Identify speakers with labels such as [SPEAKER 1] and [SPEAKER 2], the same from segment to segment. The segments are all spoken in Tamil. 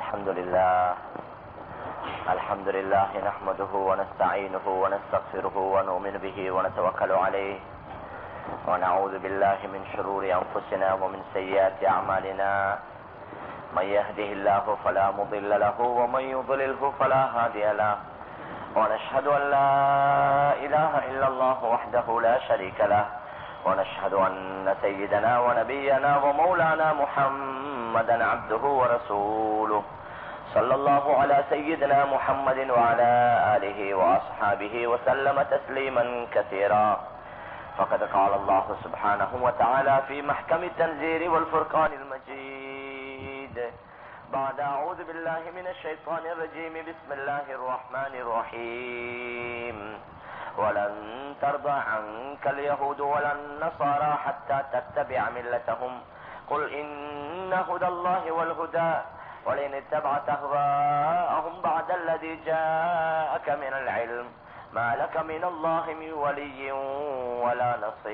[SPEAKER 1] الحمد لله نحمده ونستعينه ونستغفره ونؤمن به ونتوكل عليه ونعوذ بالله من شرور أنفسنا ومن سيئات أعمالنا من يهده الله فلا مضل له ومن يضلله فلا هادي له ونشهد أن لا إله إلا الله وحده لا شريك له ونشهد أن سيدنا ونبينا ومولانا محمدا عبده ورسوله صلى الله على سيدنا محمد وعلى آله وأصحابه وسلم تسليما كثيرا فقد قال الله سبحانه وتعالى في محكم التنزيل والفرقان المجيد بعد أعوذ بالله من الشيطان الرجيم بسم الله الرحمن الرحيم ولن ترضى عنك اليهود ولا النصارى حتى تتبع ملتهم قل إن هدى الله والهدى ولئن اتبعت أهواءهم بعد الذي جاءك من العلم ما لك من الله من ولي ولا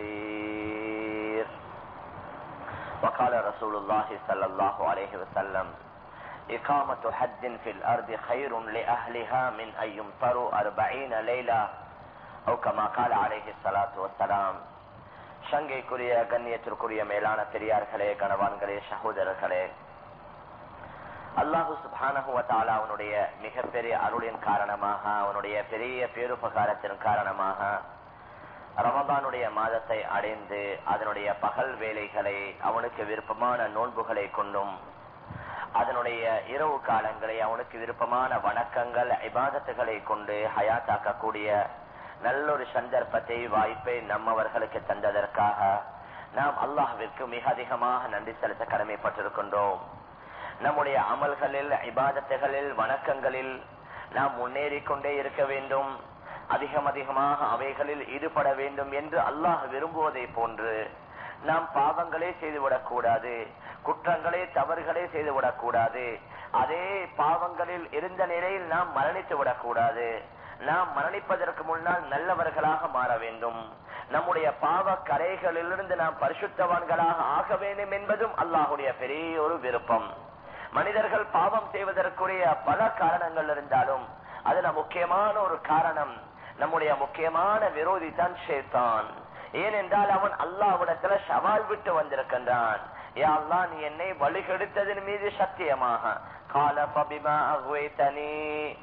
[SPEAKER 1] نصير. وقال رسول الله صلى الله عليه وسلم إقامة حد في الأرض خير لأهلها من أن يمطروا 40 ليلة أو كما قال عليه الصلاة والسلام. சங்கைக்குரிய கண்ணியத்திற்குரிய மேலான பெரியார்களே, கணவான்களே, சகோதரர்களே, அல்லாஹு சுப்ஹானஹு வ தஆலா அவனுடைய மிகப்பெரிய அருளின் காரணமாக, அவனுடைய பெரிய பேருபகாரத்தின் காரணமாக ரமதானுடைய மாதத்தை அடைந்து அதனுடைய பகல் வேளைகளை அவனுக்கு விருப்பமான நோன்புகளை கொண்டும் அதனுடைய இரவு காலங்களை அவனுக்கு விருப்பமான வணக்கங்கள் இபாதத்துகளை கொண்டு ஹயாத்தாக்கக்கூடிய நல்லொரு சந்தர்ப்பத்தை, வாய்ப்பை நம்மவர்களுக்கு தந்ததற்காக நாம் அல்லாஹ்விற்கு மிக அதிகமாக நன்றி செலுத்த கடமைப்பட்டிருக்கின்றோம். நம்முடைய அமல்களில், இபாதத்துகளில், வணக்கங்களில் நாம் முன்னேறி கொண்டே இருக்க வேண்டும், அதிகமாக அவைகளில் ஈடுபட வேண்டும் என்று அல்லாஹ் விரும்புவதை போன்று நாம் பாவங்களே செய்துவிடக் கூடாது, குற்றங்களே தவறுகளே செய்துவிடக் கூடாது. அதே பாவங்களில் இருந்த நிலையில் நாம் மரணித்து விடக்கூடாது. நாம் மரணிப்பதற்கு முன்னால் நல்லவர்களாக மாற வேண்டும். நம்முடைய பாவ கரைகளிலிருந்து நாம் பரிசுத்தவான்களாக ஆக வேண்டும் என்பதும் அல்லாஹுடைய பெரிய ஒரு விருப்பம். மனிதர்கள் பாவம் செய்வதற்குரிய பல காரணங்கள் இருந்தாலும் அதுல முக்கியமான ஒரு காரணம், நம்முடைய முக்கியமான விரோதி தான் ஷைத்தான். ஏனென்றால் அவன் அல்லாஹ்விடத்துல சவால் விட்டு வந்திருக்கின்றான். யா அல்லாஹ், நீ என்னை வழிகெடுத்ததன் மீது சத்தியமாக قال فبما أغويتني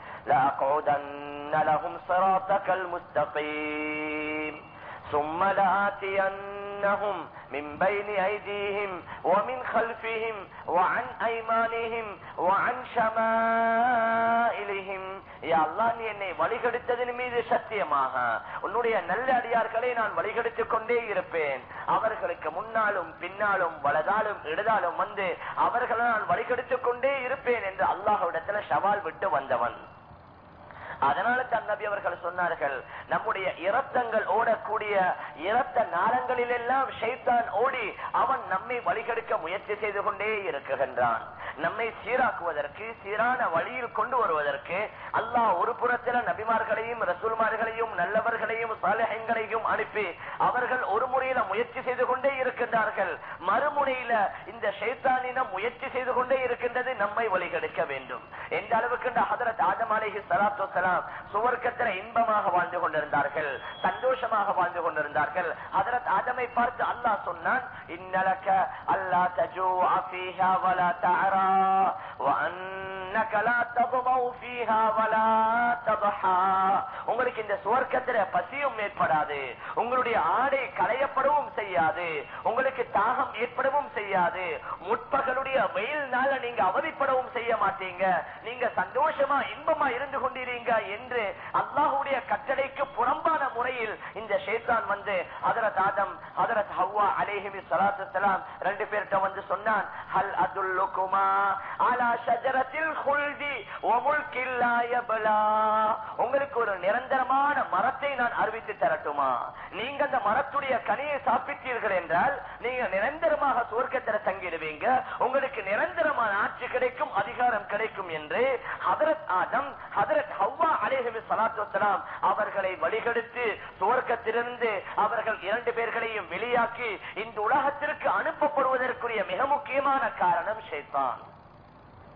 [SPEAKER 1] لأقعدن لهم صراطك المستقيم ثم لآتينهم من بين أيديهم ومن خلفهم وعن أيمانهم وعن شمائلهم. யா அல்லாஹ், நீ என்னை வழிகெடுத்ததன் மீது சத்தியமாக உன்னுடைய நல்ல அடியார்களை நான் வழிகெடுத்துக் கொண்டே இருப்பேன். அவர்களுக்கு முன்னாலும் பின்னாலும் வலதாலும் இடதாலும் வந்து அவர்களை நான் வழிகெடுத்துக் கொண்டே இருப்பேன் என்று அல்லாஹ்விடத்துல சவால் விட்டு வந்தவன். அதனால தான் நபி அவர்கள் சொன்னார்கள், நம்முடைய இரத்தங்கள் ஓடக்கூடிய இரத்த நாளங்களில் எல்லாம் ஷைத்தான் ஓடி அவன் நம்மை வழிகெடுக்க முயற்சி செய்து கொண்டே இருக்குகின்றான். நம்மை சீராக்குவதற்கு, சீரான வழியில் கொண்டு வருவதற்கு அல்லாஹ் ஒரு புறத்தில் நபிமார்களையும் ரசூல்மார்களையும் நல்லவர்களையும் சாலிஹீன்களையும் அனுப்பி அவர்கள் ஒரு முறையில முயற்சி செய்து கொண்டே இருக்கின்றார்கள். மறுமுறையில இந்த ஷைத்தானிடம் முயற்சி செய்து கொண்டே இருக்கின்றது நம்மை வழிகெடுக்க வேண்டும். எந்த அளவுக்கு ஹதரத் ஆதம் அலைஹிஸ்ஸலாத்து வஸ்ஸலாம் சுவர்க்கத்தில இன்பமாக வாழ்ந்து கொண்டிருந்தார்கள், சந்தோஷமாக வாழ்ந்து கொண்டிருந்தார்கள். ஹதரத் ஆதமை பார்த்து அல்லாஹ் சொன்னான், இன்னலக அல்லா தஜூஅ ஃபீஹா வலா தஅரா வ அன்னக லா தத்மஉ ஃபீஹா வலா தத்ஹா. உங்களுக்கு இந்த சுவர்க்கத்தில பசியும் ஏற்படாது, உங்களுடைய ஆடை களையப்படவும் செய்யாது, உங்களுக்கு தாகம் ஏற்படவும் செய்யாது, முற்பகலுடைய வெயில்னால நீங்க அவதிப்படவும் செய்ய மாட்டீங்க, நீங்க சந்தோஷமா இன்பமா இருந்து கொண்டிருங்க என்று அல்லாஹ்வுடைய கட்டளைக்கு புறம்பான முறையில் இந்த ஷைத்தான் வந்து ஹஜரத் ஆதம் ஹஜரத் ஹவ்வா அலைஹிஸ்ஸலாத்து வஸ்ஸலாம் ரெண்டு பேர்ட்ட வந்து சொன்னான், ஹல் அதுல்லுகுமா அலா ஷஜரத்தில் குல்தி வ முல்கில் லா யப்லா. உங்களுக்கு ஒரு நிரந்தரமான மரத்தை நான் அறிவித்து தரட்டுமா? நீங்க அந்த மரத்துடைய கனியை சாப்பிட்டீர்கள் என்றால் நீங்க நிரந்தரமாக சுவர்க்கத்தில் தங்கிடுவீங்க, உங்களுக்கு நிரந்தரமான ஆட்சி கிடைக்கும், அதிகாரம் கிடைக்கும் என்று ஹஜரத் ஆதம் ஹஜரத் ஹவ்வா அலைஹிஸ்ஸலாத்து வஸ்ஸலாம் அவர்களை வழிகெடுத்து சுவர்க்கத்திலிருந்து அவர்கள் இரண்டு பேர்களையும் வெளியாக்கி இந்த உலகத்திற்கு அனுப்பப்படுவதற்குரிய மிக முக்கியமான காரணம் ஷைத்தான்.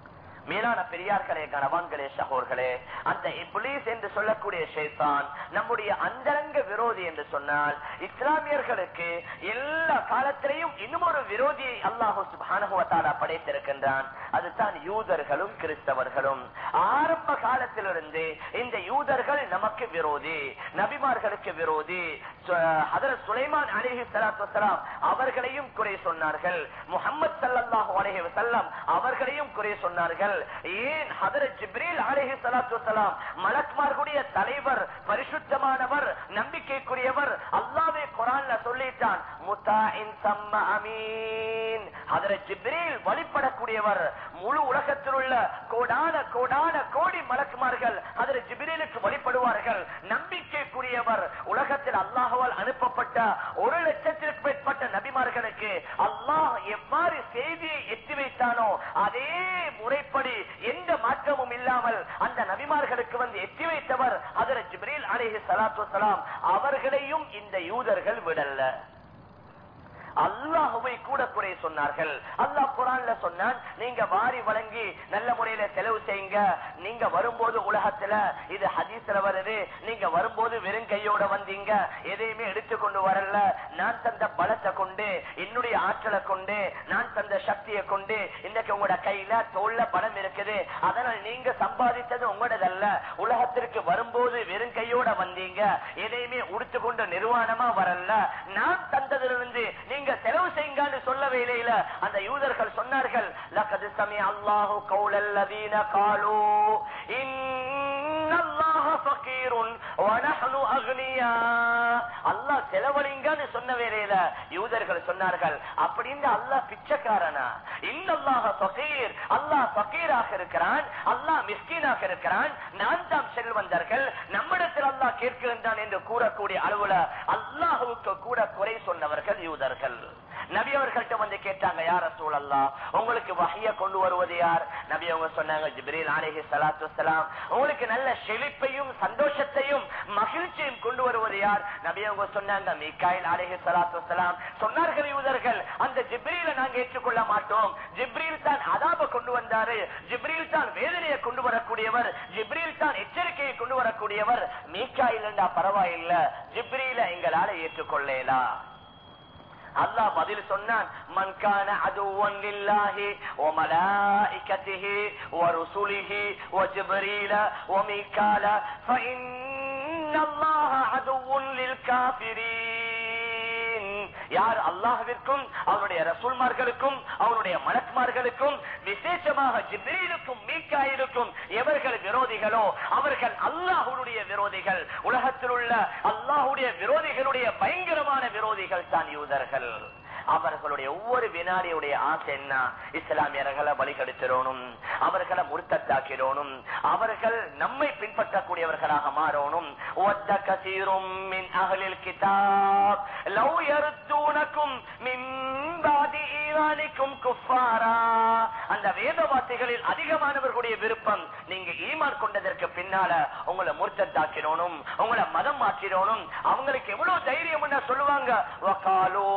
[SPEAKER 1] மேலான பெரியார்களே, கணவான்களே, சகோர்களே, அந்த இப்லீஸ் என்று சொல்லக்கூடிய ஷைத்தான் நம்முடைய அந்தரங்க விரோதி என்று சொன்னால், இஸ்லாமியர்களுக்கு எல்லா காலத்திலேயும் இன்னும் ஒரு விரோதியை அல்லாஹ் சுப்ஹானஹு வ தஆலா படைத்திருக்கின்றான். அதுதான் யூதர்களும் கிறிஸ்தவர்களும். ஆரம்ப காலத்திலிருந்து இந்த யூதர்கள் நமக்கு விரோதி, நபிமார்களுக்கு விரோதி. ஹஜ்ரத் சுலைமான் அலைஹிஸ்ஸலாத்து வஸ்ஸலாம் அவர்களையும் குறை சொன்னார்கள், முஹம்மது ஸல்லல்லாஹு அலைஹி வஸல்லம் அவர்களையும் குறை சொன்னார்கள். ஏன் ஹஜ்ரத் ஜிப்ரீல் அலைஹிஸ்ஸலாத்து வஸ்ஸலாம் மலக்குமார்களுடைய தலைவர், பரிசுத்தமானவர், நம்பிக்கைக்குரியவர், அல்லாஹ்வே குர்ஆன்ல சொல்லிட்டான், முத்தாஇன் ஸம்ம அமீன். ஹஜ்ரத் ஜிப்ரீல் வழிபடக்கூடியவர். முழு உலகத்தில் உள்ள கோடான கோடான கோடி மலக்குமார்கள் ஹஜ்ரத் ஜிப்ரீலுக்கு வழிபடுவார்கள். நம்பிக்கைக்குரியவர். உலகத்தில் அல்லாஹ்வால் அனுப்பப்பட்ட 1,00,000 மேற்பட்ட நபிமார்களுக்கு அல்லாஹ் எவ்வாறு செய்தியை எத்தி வைத்தானோ அதே முறைப்படி எந்த மாற்றமும் இல்லாமல் அந்த நபிமார்களுக்கு வந்து எத்தி வைத்தவர் ஹஜ்ரத் ஜிப்ரீல் அலைஹிஸ்ஸலாத்து வஸ்ஸலாம். அவர்களையும் இந்த யூதர்கள் விடல்ல, அல்லாஹ்வை கூட குறை சொன்னார்கள். அல்லாஹ் குர்ஆன்ல சொன்னான், நீங்க வாரி வழங்கி நல்ல முறையில செலவு செய்யுங்க. நீங்க வரும்போது உலகத்துல இது ஹதீஸ்ல வருது, நீங்க வரும்போது வெறும் கையோட வந்தீங்க, எதையுமே எடுத்துக்கொண்டு வரல. நான் தந்த பலத்தை கொண்டு, என்னுடைய ஆற்றலை கொண்டு, நான் தந்த சக்தியை கொண்டு இன்னைக்கு உங்களோட கையில தோல்ல பணம் இருக்குது. அதனால் நீங்க சம்பாதித்தது உங்களோடதல்ல. உலகத்திற்கு வரும்போது வெறும் கையோட வந்தீங்க, எதையுமே உடுத்துக்கொண்டு நிர்வாணமா வரல. நான் தந்ததிலிருந்து நீங்க செலவு செய்யுங்கன்னு சொல்ல வேளையில அந்த யூதர்கள் சொன்னார்கள், லகத் சமி அல்லாஹு கௌலல் லதீன காலூ இன்னல்லாஹ ஃபகீருன் வ நஹ்னு அக்னியா. அல்லாஹ் செலவழிங்கன்னு சொன்ன வேளையில யூதர்கள் சொன்னார்கள், அப்படின்னா அல்லாஹ் பிச்சைக்காரனா? இன்னல்லாஹ ஃபகீர், அல்லாஹ் ஃபகீராக இருக்கிறான், அல்லாஹ் மிஸ்கீனாக இருக்கிறான், நான் தான் செல்வந்தர்கள், நம்மிடத்தில் அல்லாஹ் கேட்கின்றான் என்று கூறக்கூடிய அளவுல அல்லாஹ்வுக்கு கூட குறை சொன்னவர்கள் யூதர்கள். நபி அவர்கள்ட்ட வந்து கேட்டாங்க, யா ரசூலல்லாஹ், உங்களுக்கு வஹ்ய கொண்டு வருவது யார்? நபி அவங்க சொன்னாங்க, ஜிப்ரீல் அலைஹிஸ்ஸலாத்து வஸ்ஸலாம். உங்களுக்கு நல்ல செழிப்பையும் சந்தோஷத்தையும் மகிழ்ச்சியையும் கொண்டு வருவது யார்? நபி அவங்க சொன்னாங்க, மீகாயில் அலைஹிஸ்ஸலாத்து வஸ்ஸலாம். சொன்னார்கள் யூதர்கள், அந்த ஜிப்ரீலை நாங்க ஏற்றுக்கொள்ள மாட்டோம். ஜிப்ரீல் தான் அதாப கொண்டு வந்தாரு, ஜிப்ரீல் தான் வேதனையை கொண்டு வரக்கூடியவர், ஜிப்ரீல் தான் எச்சரிக்கையை கொண்டு வரக்கூடியவர். மீகாயில் என்றா பரவாயில்ல, ஜிப்ரீலை எங்களால ஏற்றுக்கொள்ளலாம். அல்லாஹ் பதில் சொன்னான், மன் கான அதுவன் லில்லாஹி வ மலாயிகத்திஹி வ ருசுலிஹி வ ஜிப்ரீல வ மீகால ஃபஇன்னல்லாஹ அதுவன் லில் காஃபிரீன். யார் அல்லாஹ்விற்கும் அவருடைய ரசூல்மார்களுக்கும் அவருடைய மலக்குமார்களுக்கும் விசேஷமாக ஜிப்ரீலுக்கும் மீகாயிலுக்கும் எவர்கள் விரோதிகளோ அவர்கள் அல்லாஹ்வுடைய விரோதிகள். உலகத்தில் உள்ள அல்லாஹ்வுடைய விரோதிகளுடைய பயங்கரமான விரோதிகள் தான் யூதர்கள். அவர்களுடைய ஒவ்வொரு வினாடியுடைய ஆசை என்ன? இஸ்லாமியர்களை வழிகெடுத்திடணும், அவர்களை முர்த்தத்தாக்கிடணும், அவர்கள் நம்மை பின்பற்றக்கூடியவர்களாக மாறணும். அந்த வேதவாசிகளில் அதிகமானவர்களுடைய விருப்பம், நீங்க ஈமான் கொண்டதற்கு பின்னால உங்களை முர்த்தத்தாக்கிடணும், உங்களை மதம் மாற்றிடணும். அவங்களுக்கு எவ்வளவு தைரியம் என்ன சொல்லுவாங்க, வகாலோ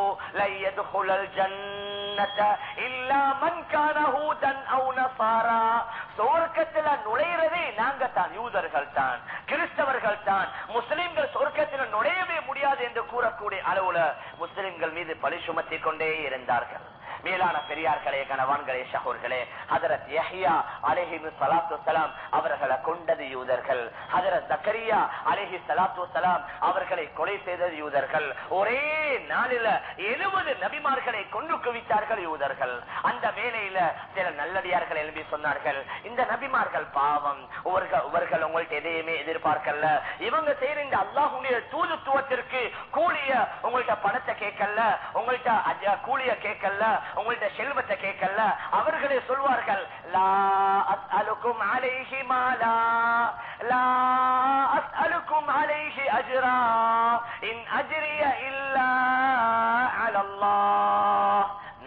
[SPEAKER 1] சொர்க்கத்தில் நுழைறதே நாங்க தான், யூதர்கள் தான், கிறிஸ்தவர்கள் தான். முஸ்லிம்கள் சொர்க்கத்தில் நுழையவே முடியாது என்று கூறக்கூடிய அளவுல முஸ்லிம்கள் மீது பழி சுமத்தி கொண்டே இருந்தார்கள். மேலான பெரியார்களே, கணவான்களே, சகோர்களே, ஹஜரத் யஹ்யா அலைஹிஸ்ஸலாத்து வஸ்ஸலாம் அவர்களை கொண்டது யூதர்கள். ஹஜரத் ஜக்கரியா அலைஹிஸ்ஸலாத்து வஸ்ஸலாம் அவர்களை கொலை செய்தது யூதர்கள். ஒரே நாளில 70 நபிமார்களை கொண்டு குவித்தார்கள் யூதர்கள். அந்த வேளையில சில நல்லடியார்கள் எழுப்பி சொன்னார்கள், இந்த நபிமார்கள் பாவம், இவர்கள் உங்கள்ட்ட எதையுமே எதிர்பார்க்கல, இவங்க செய்யற இந்த அல்லாஹ்வுடைய தூதுத்துவத்திற்கு கூலிய உங்கள்ட்ட பணத்தை கேட்கல, உங்கள்ட்ட கூலிய கேட்கல, உங்கள்ட்ட செல்வத்தை கேட்கல. அவர்களே சொல்வார்கள், லா அஸ்அலுக்கும் அலைஹி மாலா லா அஸ்அலுக்கும் அலைஹி அஜ்ரா இன் அஜ்ரிய இல்லா அலல்லாஹ். நாம்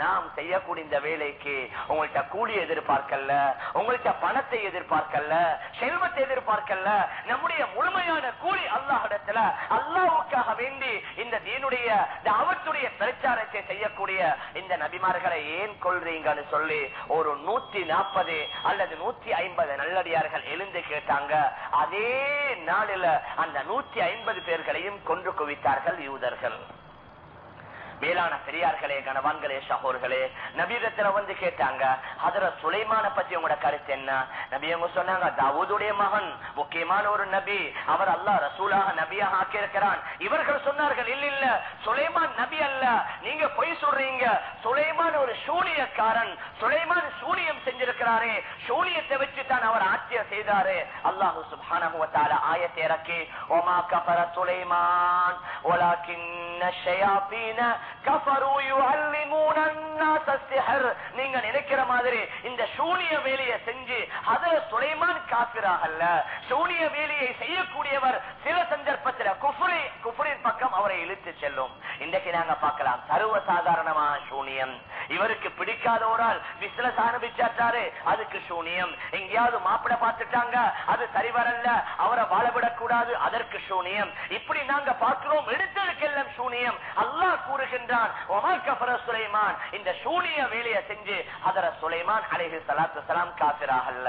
[SPEAKER 1] செய்யக்கூடிய இந்த வேலைக்கு உங்கள்கிட்ட கூலி எதிர்பார்க்கல, உங்கள்கிட்ட பணத்தை எதிர்பார்க்கல, செல்வத்தை எதிர்பார்க்கல. நம்முடைய முழுமையான கூலி அல்லாஹ்விடத்துல அல்லாஹ்வுக்காக வேண்டி இந்த தீனுடைய தாவத்துடைய பிரச்சாரத்தை செய்யக்கூடிய இந்த நபிமார்களை ஏன் கொள்றீங்கன்னு சொல்லி ஒரு 140 அல்லது 150 நல்லடியார்கள் எழுந்து கேட்டாங்க. அதே நாளில் அந்த 150 பேர்களையும் கொன்று குவித்தார்கள் யூதர்கள். மேலான பெரியார்களே, கணவான்களே, சகோர்களே, நபியிடத்துல வந்து கேட்டாங்க, ஹஜ்ரத் சுலைமான பத்தி உங்களோட கருத்து என்ன? நபி அவங்க சொன்னாங்க, தாவூதுடைய மகன், முக்கியமான ஒரு நபி, அவர் அல்லாஹ் ரசூலாக நபியாக ஆக்கியிருக்கிறான். இவர்கள் சொன்னார்கள், இல்ல இல்ல, சுலைமான் நபி அல்ல, நீங்க பொய் சொல்றீங்க, சுலைமான் ஒரு சூனியக்காரன், சுலைமான் சூனியம் செஞ்சிருக்கிறாரே, சூனியத்தை வச்சுதான் அவர் ஆட்சியை செய்தாரு. அல்லாஹ் சுப்ஹானஹு வ தஆலா ஆயத்தை இறக்கி, வமா கஃபர சுலைமான் வலாக்கின்ன ஷயாத்தீன கஃபரு யுஅல்லிமூன அன்-நாஸ ஸிஹர். நீங்க நினைக்கிற மாதிரி இந்த சூனிய வேலையை செஞ்சு ஹஜ்ரத் சுலைமான் காஃபிராகல்ல. சூனிய வேலையை செய்யக்கூடியவர் சில சந்தர்ப்பத்தில் குஃப்ரின் பக்கம் அவரை இழுத்து செல்லும். இன்றைக்கு நாங்க பார்க்கலாம், சர்வ சாதாரணமான சூனியம். இவருக்கு பிடிக்காத ஒரு ஆள் பிசினஸ் ஆரம்பிச்சாரு, அதுக்கு சூனியம். எங்கேயாவது மாப்பிளை பார்த்துட்டாங்க, அது சரி வரல, அவரை வாழவிடக்கூடாது, அதற்கு சூனியம். இப்படி நாங்க பார்க்கிறோம், எடுத்ததுக்கெல்லாம் சூனியம். அல்லாஹ் கூறுகின்றான், சுலைமான் இந்த சூனிய வேலையை செஞ்சு ஹஜ்ரத் சுலைமான் அலைஹிஸ்ஸலாத்து வஸலாம் காஃபிராகல்ல.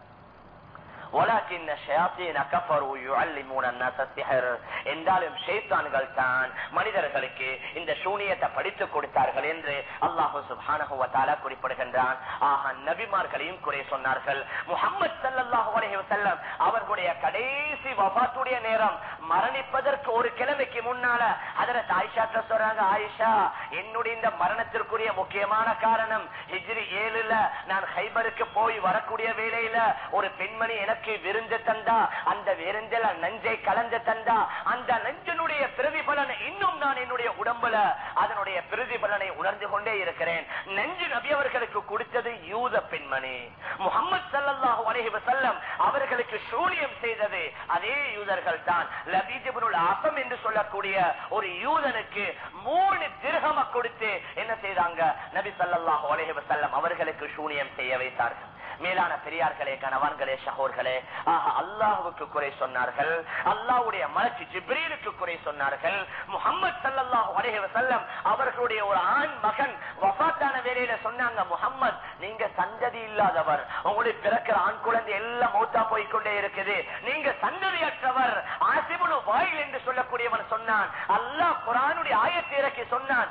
[SPEAKER 1] என்றாலும் ஷைத்தான்கள் தான் மனிதர்களுக்கு இந்த சூனியத்தை படித்து கொடுத்தார்கள் என்று அல்லாஹ் சுப்ஹானஹு வ தஆலா குறிப்பிடுகின்றான். ஆக நபிமார்களையும் குறை சொன்னார்கள். முஹம்மது ஸல்லல்லாஹு அலைஹி வஸல்லம் அவர்களுடைய கடைசி வஃபாத்துடைய நேரம், மரணிப்பதற்கு ஒரு கிழமைக்கு முன்னால ஹஜ்ரத் ஆயிஷா சொல்றாங்க, ஆயிஷா, என்னுடைய இந்த மரணத்திற்குரிய முக்கியமான காரணம் ஹிஜ்ரி 7ல நான் ஹைபருக்கு போய் வரக்கூடிய வேளையில ஒரு பெண்மணி எனக்கு விருந்து தந்தா, அந்த விருந்தில நஞ்சை கலந்து தந்தா, அந்த நஞ்சினுடைய பிரதிபலனை இன்னும் நான் என்னுடைய உடம்புல அதனுடைய பிரதிபலனை உணர்ந்து கொண்டே இருக்கிறேன். நஞ்சு நபி அவர்களுக்கு கொடுத்தது யூத பெண்மணி. முஹம்மது ஸல்லல்லாஹு அலைஹி வஸல்லம் அவர்களுக்கு சூனியம் செய்தது அதே யூதர்கள் தான். லபீத் இப்னுல் அஸம் என்று சொல்லக்கூடிய ஒரு யூதனுக்கு 3 திர்ஹம் கொடுத்து என்ன செய்தாங்க? நபி ஸல்லல்லாஹு அலைஹி வஸல்லம் அவர்களுக்கு சூனியம் செய்ய வைத்தார்கள். மேலான பெரியார்களே, கணவான்களே, சகோர்களே, அல்லாஹ்வுக்கு குறை சொன்னார்கள், அல்லாஹ்வுடைய மலக்கு ஜிப்ரீலுக்கு குறை சொன்னார்கள். முஹம்மது ஸல்லல்லாஹு அலைஹி வஸல்லம் அவர்களுடைய ஒரு ஆண் மகன் வஃபாத்தான வேளையில சொன்னாங்க, முஹம்மது, நீங்க சந்ததி இல்லாதவர், உங்களுக்கு பிறக்கிற ஆண் குழந்தை எல்லாம் மௌத்தா போய்கொண்டே இருக்குது, நீங்க சந்ததியற்றவர். ஆசிபுல் வாயில் என்று சொல்லக்கூடியவன் சொன்னான். அல்லாஹ் குர்ஆனுடைய ஆயத்தை இறக்கி சொன்னான்,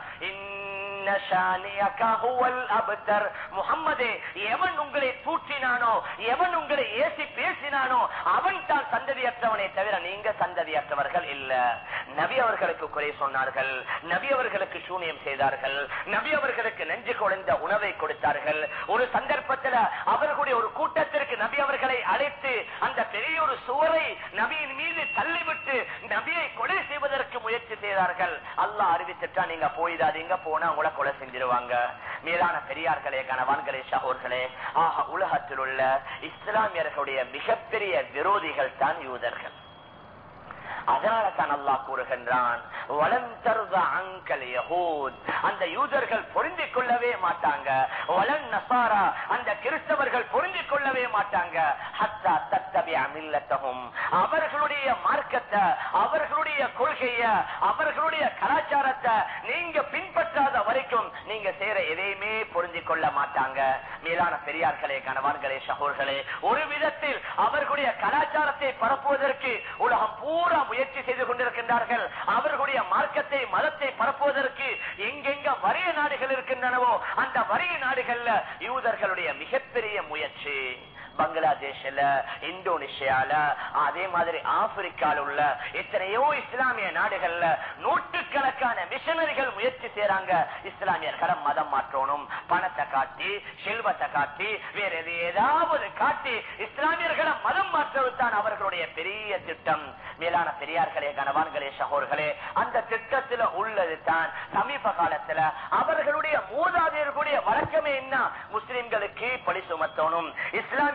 [SPEAKER 1] முஹம்மதே, எவன் உங்களை தூற்றினானோ, எவன் உங்களை ஏசி பேசினானோ அவன் தான் சந்ததியற்றவனை தவிர நீங்க சந்ததியற்றவர்கள் இல்ல. நபி அவர்களுக்கு குறை சொன்னார்கள், நபி அவர்களுக்கு சூனியம் செய்தார்கள், நபி அவர்களுக்கு நெஞ்சு குழந்த உணவை கொடுத்தார்கள். ஒரு சந்தர்ப்பத்தில் அவர்களுடைய ஒரு கூட்டத்திற்கு நபி அவர்களை அழைத்து அந்த பெரிய ஒரு சுவரை நபியின் மீது தள்ளிவிட்டு நபியை கொலை செய்வதற்கு முயற்சி செய்தார்கள். அல்லாஹ் அறிவித்துட்டா, நீங்க போயிடாதீங்க, போனா உங்களை கொலை செஞ்சிருவாங்க. மேலான பெரியார்களே, கணவான்களே, சகோர்களே, ஆக உலகத்தில் உள்ள இஸ்லாமியர்களுடைய மிகப்பெரிய விரோதிகள் தான் யூதர்கள். அதனால தான் அல்லாஹ் கூறுகின்றான், வலன் தர்த அன்கல் யஹூத், அந்த யூதர்கள் பொருந்திக் கொள்ளவே மாட்டாங்க, வலன் நஸாரா, அந்த கிறிஸ்தவர்கள் பொருந்திக் கொள்ளவே மாட்டாங்க, ஹத்தா தத்தபிஅ மில்லத்தஹும், அவர்களுடைய மார்க்கத்தை, அவர்களுடைய கொள்கையை, அவர்களுடைய கலாச்சாரத்தை நீங்க பின்பற்றாத வரைக்கும் நீங்க செய்யற எதையுமே பொருந்திக் கொள்ள மாட்டாங்க. மேலான பெரியார்களே, கணவான்களே, சகோர்களே, ஒரு விதத்தில் அவர்களுடைய கலாச்சாரத்தை பரப்புவதற்கு உலகம் பூரா முயற்சி செய்து கொண்டிருக்கின்றார்கள். அவர்களுடைய மார்க்கத்தை, மதத்தை பரப்புவதற்கு எங்கெங்க வறிய நாடுகள் இருக்கின்றனவோ அந்த வறிய நாடுகள்ல யூதர்களுடைய மிகப்பெரிய முயற்சி. பங்களாதேஷ்ல, இந்தோனேஷியால, அதே மாதிரி ஆப்பிரிக்கால உள்ள எத்தனையோ இஸ்லாமிய நாடுகள்ல நூற்றுக்கணக்கான மிஷனரிகள் முயற்சி செய்யறாங்க. இஸ்லாமியர்களை மதம் மாற்றணும், பணத்தை காட்டி, செல்வத்தை காட்டி, வேற ஏதாவது காட்டி இஸ்லாமியர்களை மதம் மாற்றுவதுதான் அவர்களுடைய பெரிய திட்டம். மேலான பெரியார்களே, கணவான்களே, சகோர்களே, அந்த திட்டத்தில் உள்ளது தான் சமீப காலத்துல அவர்களுடைய மூதாதையர்களுடைய வழக்கமே என்ன? முஸ்லிம்களுக்கு பழி சுமத்தணும், இஸ்லாமிய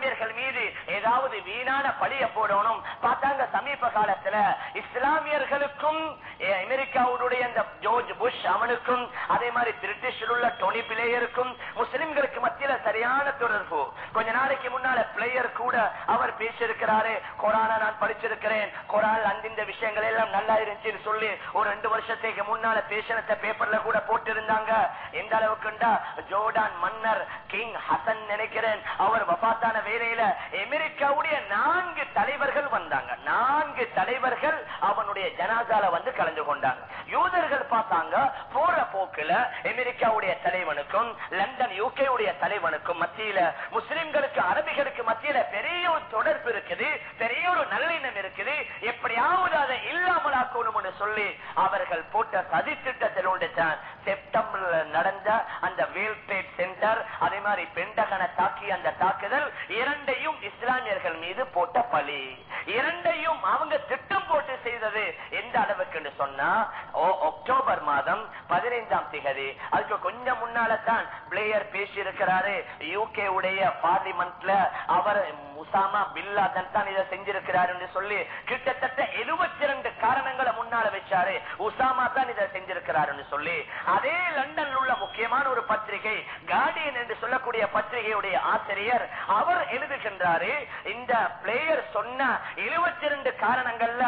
[SPEAKER 1] இஸ்லாமியர்கள் மீது ஏதாவது வீணான பழிய போடணும் பார்த்தாங்க. சமீப காலத்துல இஸ்லாமியர்களுக்கும் அமெரிக்காவுடைய அந்த ஜார்ஜ் புஷ் அவனுக்கும் அதே மாதிரி பிரிட்டிஷில் உள்ள டோனி பிளேயருக்கும் முஸ்லிம்களுக்கு மத்தியில சரியான தொடர்பு. கொஞ்ச நாளைக்கு முன்னால பிளேயர் கூட அவர் பேசியிருக்கிறாரு, குரானை நான் படிச்சிருக்கிறேன், குரான் அந்த விஷயங்கள் எல்லாம் நல்லா இருந்துச்சுன்னு சொல்லி ஒரு 2 வருஷத்துக்கு முன்னால பேசினத்தை பேப்பர்ல கூட போட்டிருந்தாங்க. எந்த அளவுக்குண்டா ஜோர்டான் மன்னர் கிங் ஹசன் நினைக்கிறேன், அவர் வபாத்தான வேலையில அமெரிக்காவுடைய 4 தலைவர்கள் வந்தாங்க. 4 தலைவர்கள் அவனுடைய ஜனாசால வந்து கலந்து கொண்டாங்க. யூதர்கள் பார்த்தாங்க போற போக்குல அமெரிக்காவுடைய தலைவனுக்கும் லண்டன் யூகே உடைய தலைவனுக்கும் மத்தியில முஸ்லிம்களுக்கு அரபிகளுக்கு மத்தியில பெரிய ஒரு தொடர்பு இருக்குது, பெரிய ஒரு நல்லெண்ணம் இருக்குது, எப்படியாவது அதை இல்லாமலாக்கணும்னு சொல்லி அவர்கள் போட்ட சதி திட்டத்தில் ஒன்றுதான் செப்டம்பர்ல நடந்த அந்த வேர்ல்ட் ட்ரேட் சென்டர், அதே மாதிரி பெண்டகனை தாக்கி அந்த தாக்குதல், இரண்டையும் இஸ்லாமியர்கள் மீது போட்ட பழி. இரண்டையும் அவங்க திட்டம் போட்டு செய்தது எந்த அளவுக்கு சொன்னா அக்டோபர் மாதம் 15ஆம் தேதி, அதுக்கு கொஞ்சம் முன்னால்தான் பிளேயர் பேசி இருக்கிறாரு யூகே உடைய பார்லிமெண்ட்ல. அவர் உசாமா பின் லாதன் தான் இதை செஞ்சிருக்கிறார் என்று சொல்லி கிட்டத்தட்ட 72 காரணங்களை முன்னால வச்சாரு. உசாமா தான் இதை செஞ்சிருக்கிறார் என்று சொல்லி அதே லண்டன்ல உள்ள முக்கியமான ஒரு பத்திரிகை கார்டியன் என்று சொல்லக்கூடிய பத்திரிகையுடைய ஆசிரியர் அவர் எழுதுகின்றாரு, இந்த பிளேயர் சொன்ன 72 காரணங்கள்ல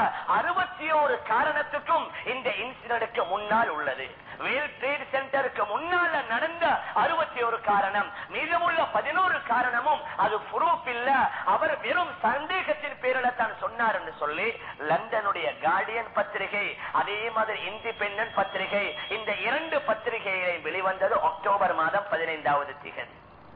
[SPEAKER 1] 61 காரணத்துக்கும் இந்த இன்சிடென்ட்க்கு முன்னால் உள்ளது. வேர்ல்ட் ட்ரேட் சென்டருக்கு முன்னால நடந்த 61 காரணம், மீதமுள்ள 11 காரணமும் அது ப்ரூஃப் இல்ல, அவர் வெறும் சந்தேகத்தின் பேரில் தான் சொன்னார் என்று சொல்லி லண்டனுடைய கார்டியன் பத்திரிகை அதே மாதிரி இண்டிபெண்டன்ட் பத்திரிகை இந்த 2 பத்திரிகைகளை வெளிவந்தது அக்டோபர் மாதம் 15ஆவது தேதி.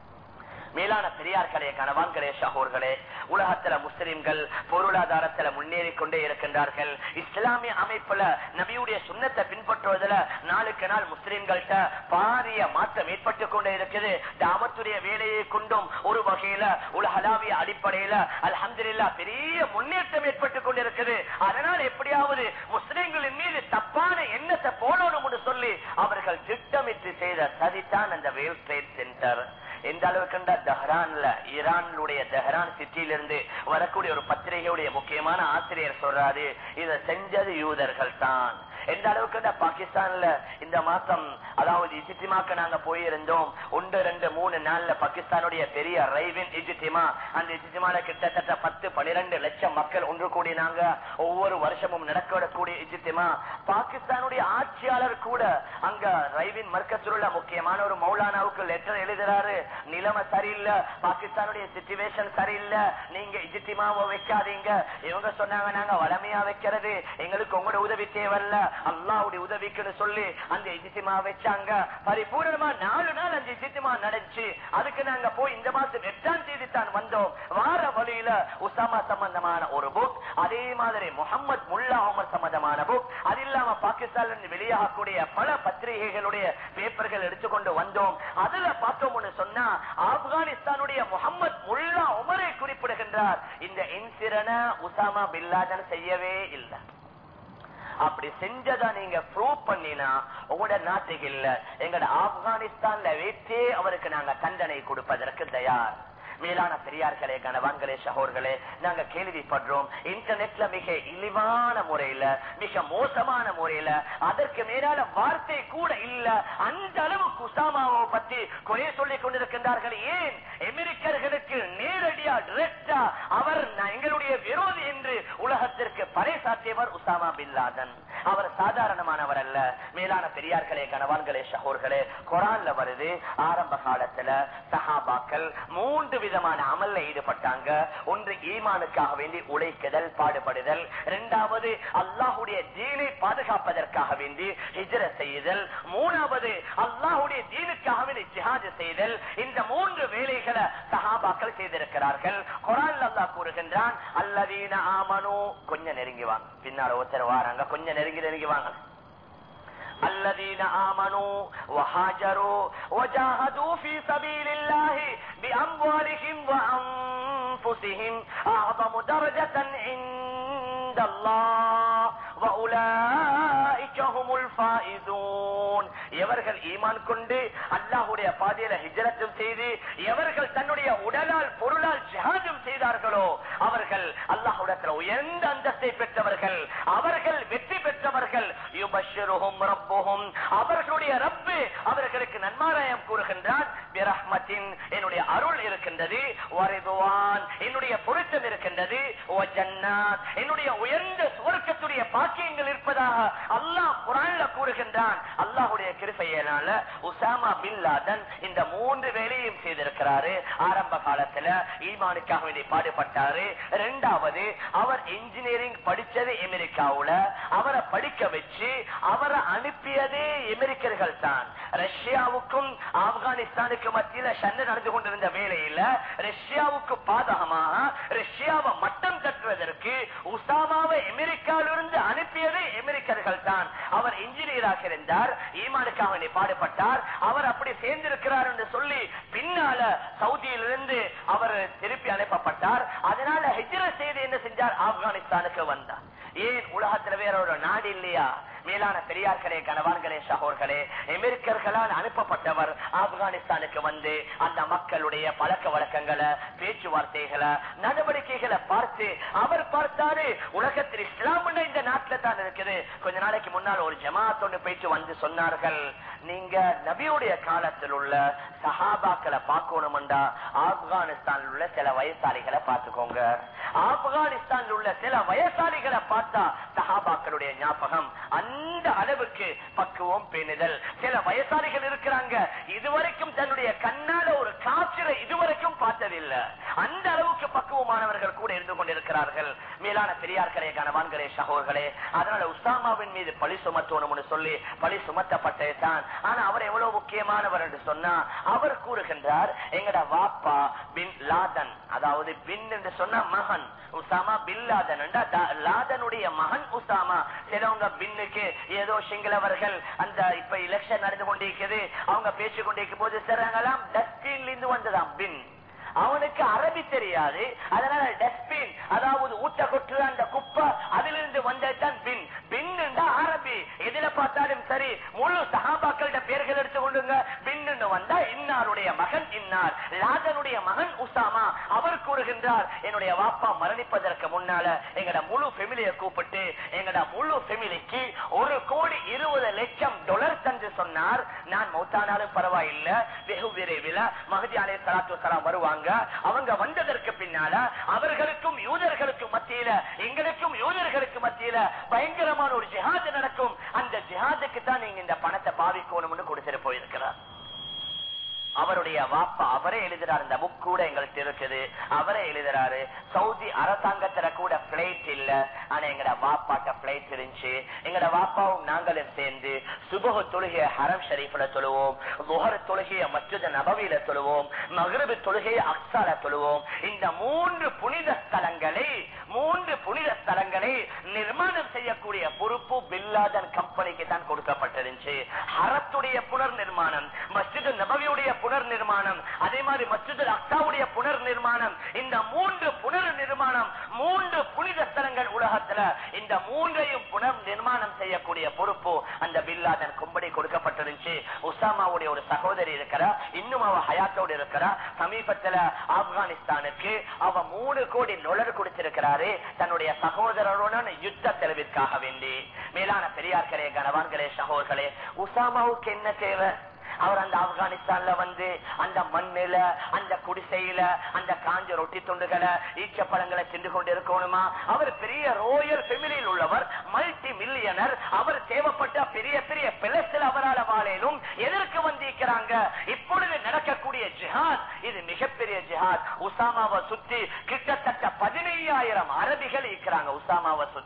[SPEAKER 1] மேலான பெரியார்களே, கணவான்களே, சகோர்களே, உலகத்துல முஸ்லிம்கள் பொருளாதாரத்துல முன்னேறி கொண்டே இருக்கின்றார்கள். இஸ்லாமிய அமைப்புல நபியுடைய சுன்னத்தை பின்பற்றுவதில் நாளுக்கு நாள் முஸ்லிம்கள்ட்ட பாரிய மாற்றம் ஏற்பட்டு கொண்டே இருக்குது. தாவத்துடைய வேலையை கொண்டும் ஒரு வகையில உலகளாவிய அடிப்படையில அல்ஹம்துலில்லாஹ் பெரிய முன்னேற்றம் ஏற்பட்டு கொண்டிருக்குது. அதனால் எப்படியாவது முஸ்லிம்களின் மீது தப்பான எண்ணத்தை போடணும்னு சொல்லி அவர்கள் திட்டமிட்டு செய்த சதித்தான் அந்த வேர்ல்ட் ட்ரேட் சென்டர். எந்த அளவுக்கு தெஹ்ரான்ல ஈரானுடைய தெஹ்ரான் சிட்டியிலிருந்து வரக்கூடிய ஒரு பத்திரிகையுடைய முக்கியமான ஆசிரியர் சொல்றாரு, இதை செஞ்சது யூதர்கள் தான். எந்த அளவுக்கு பாகிஸ்தான்ல இந்த மாசம் அதாவது இஜித்திமாக்கு நாங்க போயிருந்தோம். 1, 2, 3 நாள்ல பாகிஸ்தானுடைய பெரிய ரைவின் இஜித்திமா, அந்த இஜித்திமால கிட்டத்தட்ட 10-12 லட்சம் மக்கள் ஒன்று கூடினாங்க. ஒவ்வொரு வருஷமும் நடக்கக்கூடிய இஜித்திமா. பாகிஸ்தானுடைய ஆட்சியாளர் கூட அங்க ரைவின் மர்க்கத்தில் உள்ள முக்கியமான ஒரு மௌலானாவுக்கு லெட்டர் எழுதுறாரு, நிலைமை சரியில்லை, பாகிஸ்தானுடைய சிச்சுவேஷன் சரியில்லை, நீங்க இஜித்திமாவை வைக்காதீங்க. இவங்க சொன்னாங்க, நாங்க வளமையா வைக்கிறது, எங்களுக்கு உங்களோட உதவி தேவையில்ல, அல்லாஹ்வுடைய உதவிக்குன்னு சொல்லி அந்த இஜ்திமா வச்சாங்க. பரிபூர்ணமா 4 நாள் அந்த இஜ்திமா நடந்துச்சு. அதுக்கு நாங்க போய் இந்த மாசம் 8ஆம் தேதி தான் வந்தோம். வார வழியில உசாமா சம்பந்தமான ஒரு புக், அதே மாதிரி முகமது முல்லா உமர் சம்பந்தமான புக், அது இல்லாம பாகிஸ்தான்ல வெளியாகக்கூடிய பல பத்திரிகைகளுடைய பேப்பர்கள் எடுத்துக்கொண்டு வந்தோம். அதுல பார்த்தோம்னு சொன்னா ஆப்கானிஸ்தானுடைய முகமது முல்லா உமரை குறிப்பிடுகின்றார், இந்த இன்சிடென்ட் உசாமா பின் லாதன் செய்யவே இல்லை. அப்படி செஞ்சதா நீங்க ப்ரூவ் பண்ணினா உங்களோட நாட்டுக்கு இல்ல, எங்கட ஆப்கானிஸ்தான்ல வைத்தே அவருக்கு நாங்க தண்டனை கொடுப்பதற்கு தயார். மேலான பெரியார்களே, கணவான்களே, சகோர்களே, நாங்க கேள்விப்படுறோம் இன்டர்நெட்ல மிக இழிவான முறையில, மிக மோசமான முறையில, அதற்கு மேலான வார்த்தை கூட இல்ல, அந்த அளவுக்கு உசாமாவை பத்தி குறை சொல்லிக் கொண்டிருக்கின்றார்கள். ஏன் அமெரிக்கர்களுக்கு நேரடியா டிரெக்டா அவர் எங்களுடைய விரோதி என்று உலகத்திற்கு பறைசாற்றியவர் உசாமா பின் லாதன். அவர் சாதாரணமானவர் அல்ல. மேலான பெரியார்களே, கணவான்களே, சகோர்களே, குர்ஆன்ல வருது, ஆரம்ப காலத்துல சஹாபாக்கள் 3 விதமான அமல்ல ஈடுபட்டாங்க. ஒன்று ஈமானுக்காக வேண்டி உழைக்குதல், பாடுபடுதல். 2வது அல்லாஹ்வுடைய தீனை பாதுகாப்பதற்காக வேண்டி ஹிஜ்ரத் செய்தல். 3வது அல்லாஹ்வுடைய தீனுக்காக வேண்டி ஜிஹாத் செய்தல். இந்த 3 வேலைகளை சஹாபாக்கள் செய்திருக்கிறார்கள். குர்ஆன்ல அல்லாஹ் கூறுகின்றான், அல்லதீன ஆமனு, கொஞ்சம் நெருங்கி வாங்க, பின்னால ஒருத்தர் வாராங்க, கொஞ்சம் நெருங்கி வாங்க. الذين آمنوا وهاجروا وجاهدوا في سبيل الله بأموالهم وأنفسهم أعظم درجة عند இந்தல்லாஹ் வ உலாயிக ஹுமுல் ஃபாயிஸூன். எவர்கள் ஈமான் கொண்டு அல்லாஹ்வுடைய பாதையில ஹிஜ்ரத்தும் செய்து எவர்கள் தன்னுடைய உடலால் பொருளால் ஜிஹாதும் செய்தார்களோ அவர்கள் அல்லாஹ்வுடைய உயர்ந்த அந்தஸ்தை பெற்றவர்கள், அவர்கள் வெற்றி பெற்றவர்கள். யுபஷ்ஷிருஹும் ரப்புஹும், அவர்களுடைய ரப்பு அவர்களுக்கு நன்மாராயம் கூறுகின்றான். பிரஹ்மத்தின், என்னுடைய அருள் இருக்கின்றது. வரிதுவான், என்னுடைய பொருத்தம் இருக்கின்றது. வஜன்னாத், என்னுடைய உயர்ந்த சுவர்க்கத்துடைய பாக்கியங்கள் இருப்பதாக அல்லாஹ் குர்ஆன்ல கூறுகின்றான். அல்லாஹ்வுடைய கிருபையினால உசாமா பின் லாதன் இந்த 3 வேலையும் செய்திருக்கிறாரு. ஆரம்ப காலத்துல ஈமானுக்காக வேண்டி பாடுபட்டாரு. இரண்டாவது, அவர் இன்ஜினியரிங் படிச்சது அமெரிக்காவுல. அவரை படிக்க வச்சு அவரை அனுப்பியதே அமெரிக்கர்கள் தான். ரஷ்யாவுக்கும் ஆப்கானிஸ்தானுக்கு மத்தியில சண்டை நடந்து கொண்டிருந்த வேளையில ரஷ்யாவுக்கு பாதகமாக ரஷ்யாவை மட்டம் தட்டுவதற்கு உசாமாவை அமெரிக்காவிலிருந்து அனுப்பியதே அமெரிக்கர்கள் தான். அவர் இன்ஜினியராக இருந்தார், ஈமானுக்காக வேண்டி பாடுபட்டார். அவர் அப்படி சேர்ந்திருக்கிறார் என்று சொல்லி பின்னால சவுதியிலிருந்து அவர் திருப்பி அனுப்பப்பட்டார். அதனால ஹிஜ்ரத் செய்து என்ன செஞ்சார்? ஆப்கானிஸ்தானுக்கு வந்தார். ஏன்? உலகத்துல வேற ஒரு நாடு இல்லையா? மேலான பெரியார்களே, கணவான்களே, சகோர்களே, அமெரிக்கர்களால் அனுப்பப்பட்டவர் ஆப்கானிஸ்தானுக்கு வந்து அந்த மக்களுடைய பழக்க வழக்கங்களை, பேச்சுவார்த்தைகளை, நடவடிக்கைகளை பார்த்து அவர் பார்த்தாரு உலகத்தில் இஸ்லாம் இந்த நாட்டில் தான் இருக்குது. கொஞ்ச நாளைக்கு முன்னால் ஒரு ஜமாத் ஒன்று போயிட்டு வந்து சொன்னார்கள், நீங்க நபியுடைய காலத்தில் உள்ள சஹாபாக்களை பார்க்கணும்டா ஆப்கானிஸ்தானில் உள்ள சில வயசாளிகளை பார்த்துக்கோங்க. ஆப்கானிஸ்தானில் உள்ள சில வயசாளிகளை பார்த்தா சஹாபாக்களுடைய ஞாபகம் அந்த அளவுக்கு பக்குவம் பேணுதல். சில வயசாளிகள் இருக்கிறாங்க, இதுவரைக்கும் தன்னுடைய கண்ணால ஒரு காட்சியை இதுவரைக்கும் பார்த்ததில்லை. அந்த அளவுக்கு பக்குவமானவர்கள் கூட இருந்து கொண்டிருக்கிறார்கள். மேலான பெரியார்களே, கணவான்களே, சகோதரர்களே, அதனால உசாமாவின் மீது பழி சுமத்தணும்னு சொல்லி பழி சுமத்தப்பட்டதுதான். ஆனா அவர் எவ்வளவு முக்கியமானவர் என்று சொன்னா அவர் கூறுகின்றார், எங்கட வாப்பா பின் லாதன், அதாவது பின் என்று சொன்ன மகன், உசாமா பின் லாதன், லாதனுடைய மகன் உசாமா. சிலவங்க பின்னுக்கு ஏதோ சிங்களவர்கள் அந்த இப்ப எலெக்ஷன் நடந்து கொண்டிருக்கிறது, அவங்க பேச்சு கொண்டிருக்கும் போது சிறங்கலாம் டஸ்ட்பின்ல இருந்து வந்ததாம் பின். அவனுக்கு அரபி தெரியாது, அதனால டஸ்ட்பின், அதாவது ஊட்ட கொற்று அந்த குப்பை, அதிலிருந்து வந்ததுதான் பின். பின் அரபி, எதில பார்த்தாலும் சரி முழு சஹாபாக்களோட பேர்கள் எடுத்து கொண்டுங்க. பின் வந்தா இன்னாருடைய மகன் இன்னார், லாதனுடைய மகன் உசாமா. அவர் கூறுகின்றார், என்னுடைய வாப்பா மரணிப்பதற்கு முன்னால எங்கட முழு ஃபேமிலியை கூப்பிட்டு எங்கட முழு ஃபேமிலிக்கு $1,20,00,000 தந்து சொன்னார். நான் மௌத்தானாலும் பரவாயில்லை, வெகு விரைவில் மஹதி அலைஹிஸ்ஸலாத்து வஸலாம் வருவாங்க. அவங்க வந்ததற்கு பின்னால அவர்களுக்கும் யூதர்களுக்கும் மத்தியில, எங்களுக்கும் யூதர்களுக்கு மத்தியில பயங்கரமான ஒரு ஜிஹாத் நடக்கும். அந்த ஜிஹாதுக்கு தான் நீங்க இந்த பணத்தை பாவிக்கணும்னு கொடுத்துட்டு போயிருக்கிறார். அவருடைய வாப்பா அவரே எழுதுறாரு, இந்த புக் கூட எங்களுக்கு இருக்குது, அவரே எழுதுறாரு, சவுதி அரசாங்கத்துல கூட பிளைட் இல்ல, ஆனா எங்கட வாப்பாட்ட பிளைட் இருந்துச்சு. எங்கட வாப்பாவும் நாங்களும் சேர்ந்து சுபஹ் தொழுகைய ஹரம் ஷரீஃப்ல தொழுவோம், லுஹர் தொழுகைய மஸ்ஜித் நபவியில தொழுவோம், மக்ரிப் தொழுகைய அக்ஸால தொழுவோம். இந்த 3 புனித ஸ்தலங்களை நிர்மாணம் செய்யக்கூடிய பொறுப்பு பின் லாதன் கம்பெனிக்கு தான் கொடுக்கப்பட்டிருந்துச்சு. ஹரத்துடைய புனர் நிர்மாணம், மஸ்ஜித் நபவியுடைய புனர் நிர்மாணம், அதே மாதிரி மஸ்ஜித் அக்ஸாவுடைய புனர் நிர்மாணம், இந்த 3 புனர் நிர்மாணம், 3 புனித ஸ்தலங்கள் உலகத்துல, இந்த 3ஐயும் புனர் நிர்மாணம் செய்யக்கூடிய பொறுப்பு அந்த பின் லாதன் கம்பெனி கொடுக்கப்பட்டிருந்துச்சு. உசாமாவுடைய ஒரு சகோதரி இருக்கிறா, இன்னும் அவ ஹயாத்தோடு இருக்கிறா. சமீபத்துல ஆப்கானிஸ்தானுக்கு அவ $3 கோடி கொடுத்திருக்கிறாரு தன்னுடைய சகோதரருடன் யுத்த செலவிற்காக வேண்டி. மேலான பெரியார்களே, கணவான்களே, சகோதரர்களே, உசாமாவுக்கு என்ன தேவை? அவர் அந்த ஆப்கானிஸ்தான்ல வந்து அந்த மண்ணில, அந்த குடிசையில, அந்த காஞ்ச ரொட்டி துண்டுகளை, ஈச்சப்பழங்களை சென்று கொண்டு இருக்கணுமா? அவர் பெரிய ரோயல் ஃபேமிலியில் உள்ளவர், மல்டி மில்லியனர். அவர் தேவைப்பட்ட பெரிய பெரிய பிளஸில் அவரால் வாழலும் எதற்கு வந்திருக்கிறாங்க? இப்பொழுது நடக்கக்கூடிய ஜிஹாத் இது மிகப்பெரிய ஜிஹாத். உசாமாவை சுத்தி கிட்டத்தட்ட 15,000 அரபிகள் இருக்கிறாங்க. உசாமாவை சுத்தி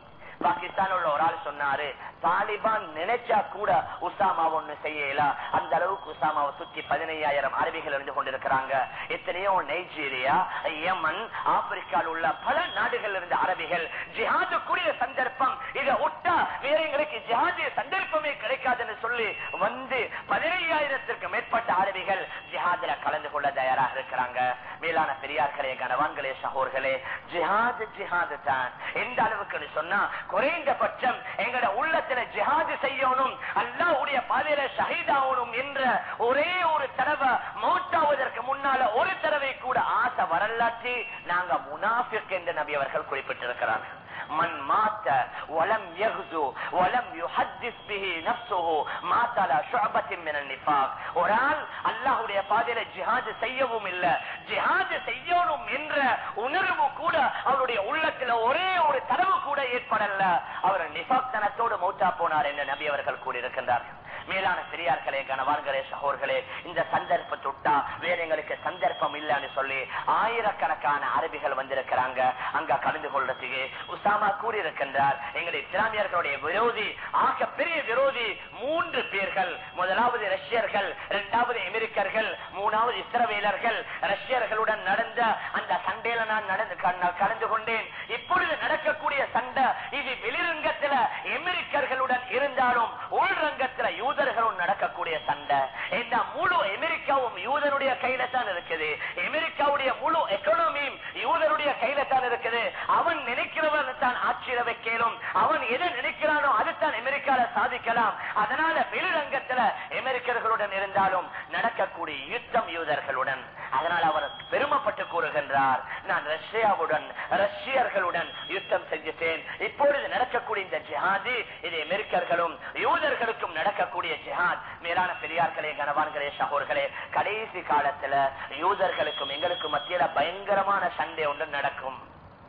[SPEAKER 1] பாகிஸ்தான் உள்ள ஒரு ஆள் சொன்னாரு, தாலிபான் நினைச்சா கூட உசாமா ஒண்ணு செய்யல, அந்த அளவுக்கு உசாமாவை சுற்றி 15,000 அரபிகள் இருந்து கொண்டிருக்கிறாங்க. எத்தனையோ நைஜீரியா, யமன், ஆப்பிரிக்காவில் உள்ள பல நாடுகள் இருந்த அரபிகள் ஜிஹாதுக்குரிய சந்தர்ப்பம் இதை விட்டா வேற எங்களுக்கு ஜிஹாதிய சந்தர்ப்பமே கிடைக்காதுன்னு சொல்லி வந்து 15,000க்கு மேற்பட்ட அரபிகள் ஜிஹாதுல கலந்து கொள்ள தயாராக இருக்கிறாங்க. மேலான பெரியார்களே, கனவான்களே, சகோர்களே, ஜிஹாது ஜிஹாது தான். எந்த அளவுக்கு சொன்னா குறைந்தபட்சம் எங்கட உள்ளத்துல ஜிஹாது செய்யணும், அல்லாஹ்வுடைய பாதையில ஷஹீதாகணும் என்ற ஒரே ஒரு தடவை மௌத்தாவதற்கு முன்னால ஒரு தடவை கூட ஆசை வரலாற்றி நாங்க முனாஃபிக் என்று நபி அவர்கள் குறிப்பிட்டிருக்கிறாங்க. மன் மாத்த வலம் யஹ்து வலம் யுஹத்திஸ் பிஹி நஃப்ஸுஹு மாத அலா ஷுஅபத்தின் மினன் நிஃபாக். ஒரு ஆள் அல்லாஹ்வுடைய பாதையில ஜிஹாது செய்யவும் இல்ல, ஜிஹாது செய்யணும் என்ற உணர்வு கூட அவருடைய உள்ளத்துல ஒரே ஒரு தடவை கூட ஏற்படல, அவர் நிஃபாக் தனத்தோடு மௌத்தா போனார் என்று நபி அவர்கள் கூறியிருக்கின்றார்கள். மேலான பெரியார்களே, கனவான்களே, சகோர்களே, இந்த சந்தர்ப்பத்துட்டா வேற எங்களுக்கு சந்தர்ப்பம் இல்லன்னு சொல்லி ஆயிரக்கணக்கான அரபிகள் வந்திருக்கிறாங்க அங்க கலந்து கொள்றதுக்கு. உசாமா கூறியிருக்கின்றார், எங்களுடைய இஸ்லாமியர்களுடைய விரோதி, ஆக பெரிய விரோதி 3 பேர்கள். முதலாவது ரஷ்யர்கள், 2வது அமெரிக்கர்கள், 3வது இஸ்ரவேலர்கள். ரஷ்யர்களுடன் நடந்த அந்த சண்டையில நான் கலந்து கொண்டேன். இப்பொழுது நடக்கக்கூடிய சண்டை இது வெளிரங்கத்துல அமெரிக்கர்களுடன் இருந்தாலும் உள்ரங்கத்துல யூதர்களும் நடக்கக்கூடிய சண்டை. இந்த முழு அமெரிக்காவும் யூதனுடைய கையில தான் இருக்குது, அமெரிக்காவுடைய முழு எக்கானமியும் யூதனுடைய கையில தான் இருக்குது. அவன் நினைக்கிறவன் தான் ஆட்சியில வைக்கலும், அவன் எது நினைக்கிறானோ அதுதான் அமெரிக்கால சாதிக்கலாம். அதனால வெளிரங்கத்துல அமெரிக்கர்களுடன் இருந்தாலும் நடக்கக்கூடிய யுத்தம் யூதர்களுடன். அதனால் அவர் பெருமைப்பட்டு கூறுகின்றார், நான் ரஷ்யாவுடன் ரஷ்யர்களுடன் யுத்தம் செஞ்சுட்டேன். இப்பொழுது நடக்கக்கூடிய இந்த ஜிஹாது இது அமெரிக்கர்களும் யூதர்களுக்கும் நடக்கக்கூடிய ஜிஹாத். மேலான பெரியார்களே, கனவான்களே, சகோர்களே, கடைசி காலத்துல யூதர்களுக்கும் எங்களுக்கும் மத்தியில பயங்கரமான சண்டை ஒன்று நடக்கும்.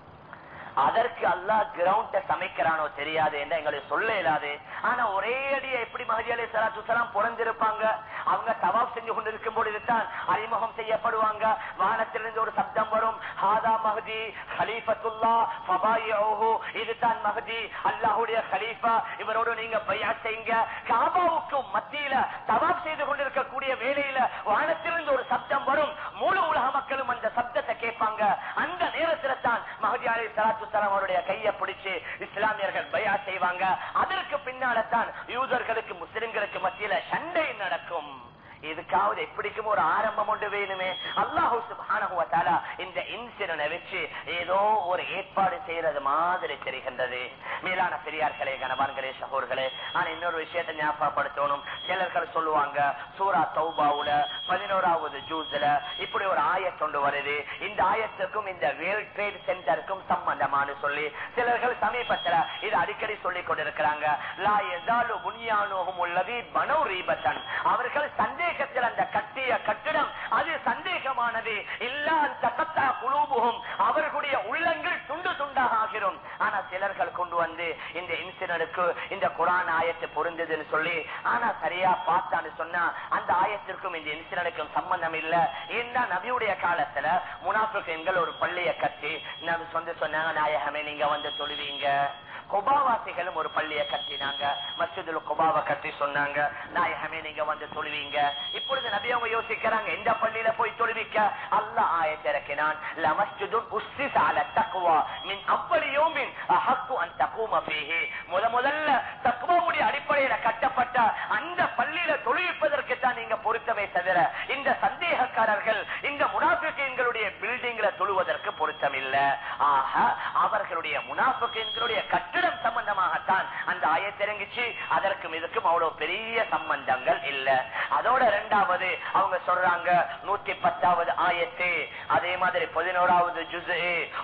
[SPEAKER 1] அதற்கு அல்லாஹ் கிரவுண்ட சமைக்கிறானோ தெரியாது என்று எங்களுக்கு சொல்ல இயலாது. ஆனா ஒரே அடியா எப்படி மஹதி அலைஹிஸ்ஸலாத்து வஸலாம் பிறந்திருப்பாங்க, அவங்க தவாப் செஞ்சு கொண்டிருக்கும் பொழுதுதான் அறிமுகம் செய்யப்படுவாங்க. வானத்திலிருந்து ஒரு சப்தம் வரும், ஹாதா மஹதி ஹலீஃபத்துல்லாஹ் ஃபபாயிஉஹு, இதுதான் மஹதி, அல்லாஹ்வுடைய கலீஃபா, இவரோடு நீங்க பைஅத் செய்யுங்க. காபாவுக்கு மத்தியில தவாப் செய்து கொண்டிருக்கக்கூடிய வேளையில வானத்திலிருந்து ஒரு சப்தம் வரும், முழு உலக மக்களும் அந்த சப்தத்தை கேட்பாங்க. அந்த நேரத்துல தான் மஹதி அலைஹிஸ்ஸலாத்து அவருடைய கையை பிடிச்சு இஸ்லாமியர்கள் பைஅத் செய்வாங்க. அதற்கு பின்னால்தான் யூதர்களுக்கு முஸ்லிம்களுக்கு மத்தியில சண்டை நடக்கும். இதுக்காவது எப்படிக்கும் ஒரு ஆரம்பம் ஒன்று வேணுமே. அல்லாஹ் சுப்ஹானஹு வ தஆலா இந்த இன்சிடென்ட் வச்சு ஏதோ ஒரு ஏற்பாடு செய்யறது மாதிரி தெரிகின்றது. மேலான பெரியார்களே, கனவான்களே, சகோர்களே, ஆனா இன்னொரு விஷயத்தை ஞாபகப்படுத்தணும். சிலர்கள் சொல்லுவாங்க, சூரா தௌபாவுல 11வது ஜூஸ்ல இப்படி ஒரு ஆயத் ஒன்று வருது, இந்த ஆயத்துக்கும் இந்த வேர்ல்ட் ட்ரேட் சென்டருக்கும் சம்பந்தமானு சொல்லி சிலர்கள் சமீபத்துல இது அடிக்கடி சொல்லிக் கொண்டிருக்கிறாங்க. லா யஸாலு புன்யானுஹும் அல்லதீ பனௌ ரீபத்தன், அவர்கள் சந்தேகத்தில் அந்த கட்டிய கட்டிடம் அது சந்தேகமானது. இல்லா தகத்தா குலூபுஹும், அவர்களுடைய உள்ளங்கள் துண்டு துண்டாக ஆகிரும். ஆனா சிலர்கள் கொண்டு வந்து இந்த இன்சிடென்ட்க்கு இந்த குர்ஆன் ஆயத்து பொருந்ததுன்னு சொல்லி, ஆனா சரியா பார்த்தான்னு சொன்னா அந்த ஆயத்திற்கும் இந்த இன்சிடென்ட்க்கும் சம்பந்தம் இல்ல. ஏன்னா நபியுடைய காலத்துல முனாஃபிகீன்கள் ஒரு பள்ளியை கட்டி நபி சொன்னாங்க, நாயகமே நீங்க வந்து தொழுவீங்க. குபாவாசிகளும் ஒரு பள்ளியை கட்டினாங்க, மஸ்ஜிதுல் குபாவை கட்டி சொன்னாங்க, நாயகமே நீங்க வந்து தொழுவீங்க. இப்பொழுது நபி அவங்க யோசிக்கிறாங்க, எந்த பள்ளியில போய் தொழுவிக்க? அல்லாஹ் ஆயத்தை இறக்கினான், லமஸ்ஜிதுன் உஸ்ஸிஸ அலா தக்வா மின் அவ்வலி யௌமின் அஹக்கு அன் தகூம ஃபீஹி, முதல்ல தக்வாவுடைய அடிப்படையில கட்டப்பட்ட அந்த பள்ளியில தொழுவிப்பதற்கு தான் நீங்க பொருத்தமே தவிர இந்த சந்தேகக்காரர்கள் இந்த முனாஃபிகீன்களுடைய பில்டிங்ல தொழுவதற்கு பொருத்தம் இல்ல. ஆக அவர்களுடைய முனாஃபிகீன்களுடைய கட்டிடம் சம்பந்தமாகத்தான் அந்த ஆயத்து இறங்கிச்சு. அதற்கும் இதுக்கும் அவ்வளவு பெரிய சம்பந்தங்கள் இல்ல. அதோட 2வது அவங்க சொல்றாங்க 110வது ஆயத்து, அதே மாதிரி 11வது ஜுஸ்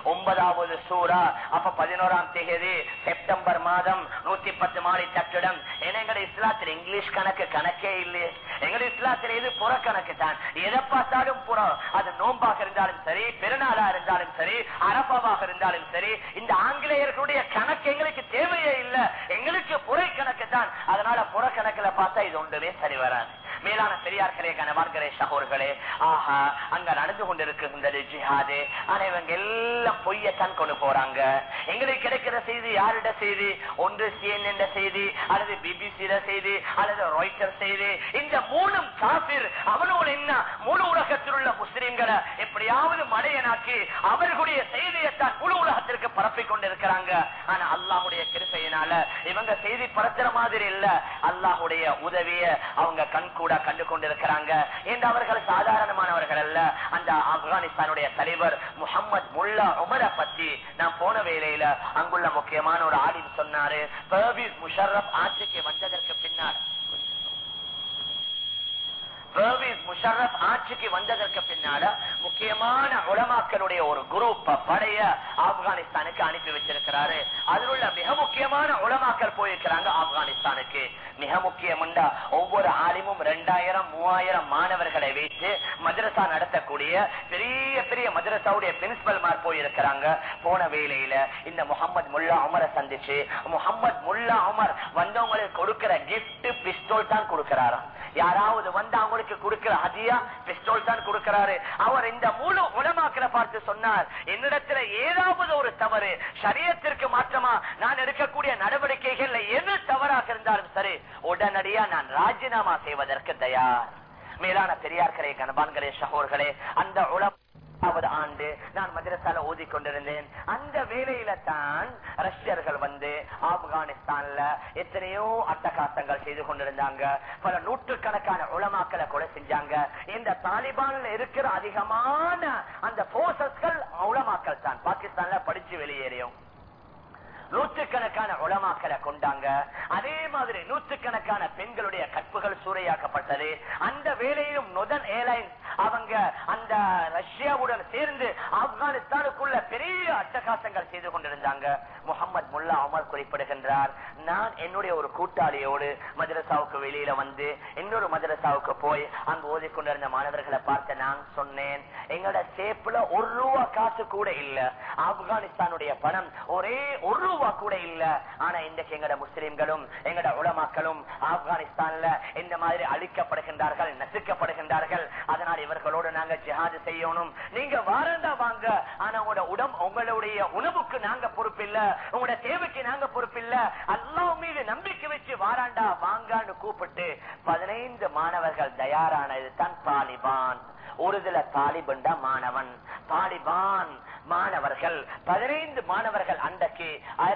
[SPEAKER 1] 9வது சூரா. அப்ப 11ஆம் தேதி செப்டம்பர் மாதம் 110 மாடி கட்டிடம். எங்களை இஸ்லாத்தில் இங்கிலீஷ் கணக்கே இல்லையே. எங்க இஸ்லாத்தில் இது புற கணக்கு தான், எதை பார்த்தாலும் புறம். அது நோம்பாக இருந்தாலும் சரி, பெருநாளா இருந்தாலும் சரி, அரபாவாக இருந்தாலும் சரி, இந்த ஆங்கிலேயர்களுடைய கணக்கு எங்களுக்கு தேவையே இல்லை. எங்களுக்கு புறை கணக்கு தான். அதனால புறக்கணக்கில் பார்த்தா இது ஒன்றுமே சரி வராது. மேலான பெரியார்களே, கணவான்களே, சகோர்களே, ஆஹா அங்க நடந்து கொண்டிருக்கின்றது ஜிஹாது. ஆனா இவங்க எல்லாம் பொய்யத்தான் கொண்டு போறாங்க. எங்களுக்கு கிடைக்கிற செய்தி யாருடைய செய்தி? ஒன்று CNN செய்தி, அல்லது BBC செய்தி, அல்லது ராய்ட்டர் செய்தி. இந்த மூணும் காபிர். அவனோடு என்ன முழு உலகத்தில் உள்ள முஸ்லிம்களை எப்படியாவது மடையனாக்கி அவர்களுடைய செய்தியைத்தான் முழு உலகத்திற்கு பரப்பிக் கொண்டிருக்கிறாங்க. ஆனா அல்லாஹுடைய கிருபையினால இவங்க செய்தி பரத்துற மாதிரி இல்ல. அல்லாஹுடைய உதவிய அவங்க கண்கூட கண்டு கொண்டிருக்கிறாங்க. என்று அவர்கள் சாதாரணமானவர்கள் அல்ல. அந்த ஆப்கானிஸ்தானுடைய தலைவர் முஹம்மது முல்லா உமரை பத்தி நான் போன வேளையில அங்குள்ள முக்கியமான ஒரு ஆலிம் சொன்னாரு. பர்வேஸ் முஷர்ரப் ஆட்சிக்கு வந்ததற்கு பின்னால் முக்கியமான உலமாக்களுடைய ஒரு குரூப் படைய ஆப்கானிஸ்தானுக்கு அனுப்பி வச்சிருக்கிறாரு. அதில் உள்ள மிக முக்கியமான உலமாக்கள் போயிருக்கிறாங்க ஆப்கானிஸ்தானுக்கு. மிக முக்கியமண்டா ஒவ்வொரு ஆலிமும் 2000-3000 மாணவர்களை வைத்து மதரசா நடத்தக்கூடிய பெரிய பெரிய மதரசாவுடைய பிரின்சிபல்மார் போயிருக்கிறாங்க. போன வேளையில இந்த முகமது முல்லா உமரை சந்திச்சு முகமது முல்லா உமர் வந்தவங்களுக்கு கொடுக்கிற கிஃப்ட் பிஸ்டோல் தான் கொடுக்கிறாராம். யாராவது வந்து அவங்களுக்கு கொடுக்கிற ஹதியா பிஸ்டோல் தான் கொடுக்கிறாரு. அவர் இந்த முழு உலமாக்களை பார்த்து சொன்னார், என்னிடத்துல ஏதாவது ஒரு தவறு ஷரியத்திற்கு மாற்றமா நான் எடுக்கக்கூடிய நடவடிக்கைகள் எது தவறாக இருந்தாலும் சரி, உடனடியா நான் ராஜினாமா செய்வதற்கு தயார். மேலான பெரியார்களே, கணவான்களே, சகோர்களே, அந்த ஆண்டு நான் மதரசால ஓதி கொண்டிருந்தேன். அந்த வேளையில தான் ரஷ்யர்கள் வந்து ஆப்கானிஸ்தான்ல எத்தனையோ அட்டகாசங்கள் செய்து கொண்டிருந்தாங்க. பல நூற்றுக்கணக்கான உலமாக்களை கொலை செஞ்சாங்க. இந்த தாலிபான்ல இருக்கிற அதிகமான அந்த போர்சஸ்கள் உலமாக்கள் தான். பாகிஸ்தான்ல படிச்சு வெளியேறியும் நூற்றுக்கணக்கான உலமாக்களை கொண்டாங்க. அதே மாதிரி நூற்றுக்கணக்கான பெண்களுடைய கற்புகள் சூறையாக்கப்பட்டது. அந்த வேளையிலும் நொதன் ஏர்லைன்ஸ் அவங்க அந்த ரஷ்யாவுடன் சேர்ந்து ஆப்கானிஸ்தானுக்குள்ள பெரிய அட்டகாசங்கள் செய்து கொண்டிருந்தாங்க. முகமது முல்லா உமர் குறிப்பிடுகின்றார், நான் என்னுடைய ஒரு கூட்டாளியோடு மதரசாவுக்கு வெளியில வந்து இன்னொரு மதரசாவுக்கு போய் அங்கு ஓதிக்கொண்டிருந்த மாணவர்களை பார்த்து நான் சொன்னேன், எங்களோட சேப்புல ₹1 காசு கூட இல்ல. ஆப்கானிஸ்தானுடைய பணம் ஒரே ₹1 கூட இல்ல. ஆனா இன்றைக்கு எங்கட முஸ்லிம்களும் எங்கட உலமாக்களும் ஆப்கானிஸ்தான்ல இந்த மாதிரி அழிக்கப்படுகின்றார்கள், நசுக்கப்படுகின்றார்கள். அதனால் இவர்களோடு நாங்க ஜிஹாது செய்யணும். நீங்க வாரண்டா வாங்க, ஆனா உங்களுடைய உணவுக்கு நாங்க பொறுப்பில்ல, உங்களோட தேவைக்கு நாங்க பொறுப்பில்ல. அல்லாஹ் மீது நம்பிக்கை வச்சு வாராண்டா வாங்கான்னு கூப்பிட்டு 15 மாணவர்கள் தயாரானது தான் தாலிபான். ஒருதுல தாலிபண்டா மாணவன், தாலிபான் மாணவர்கள் 15 மாணவர்கள் அன்றைக்கு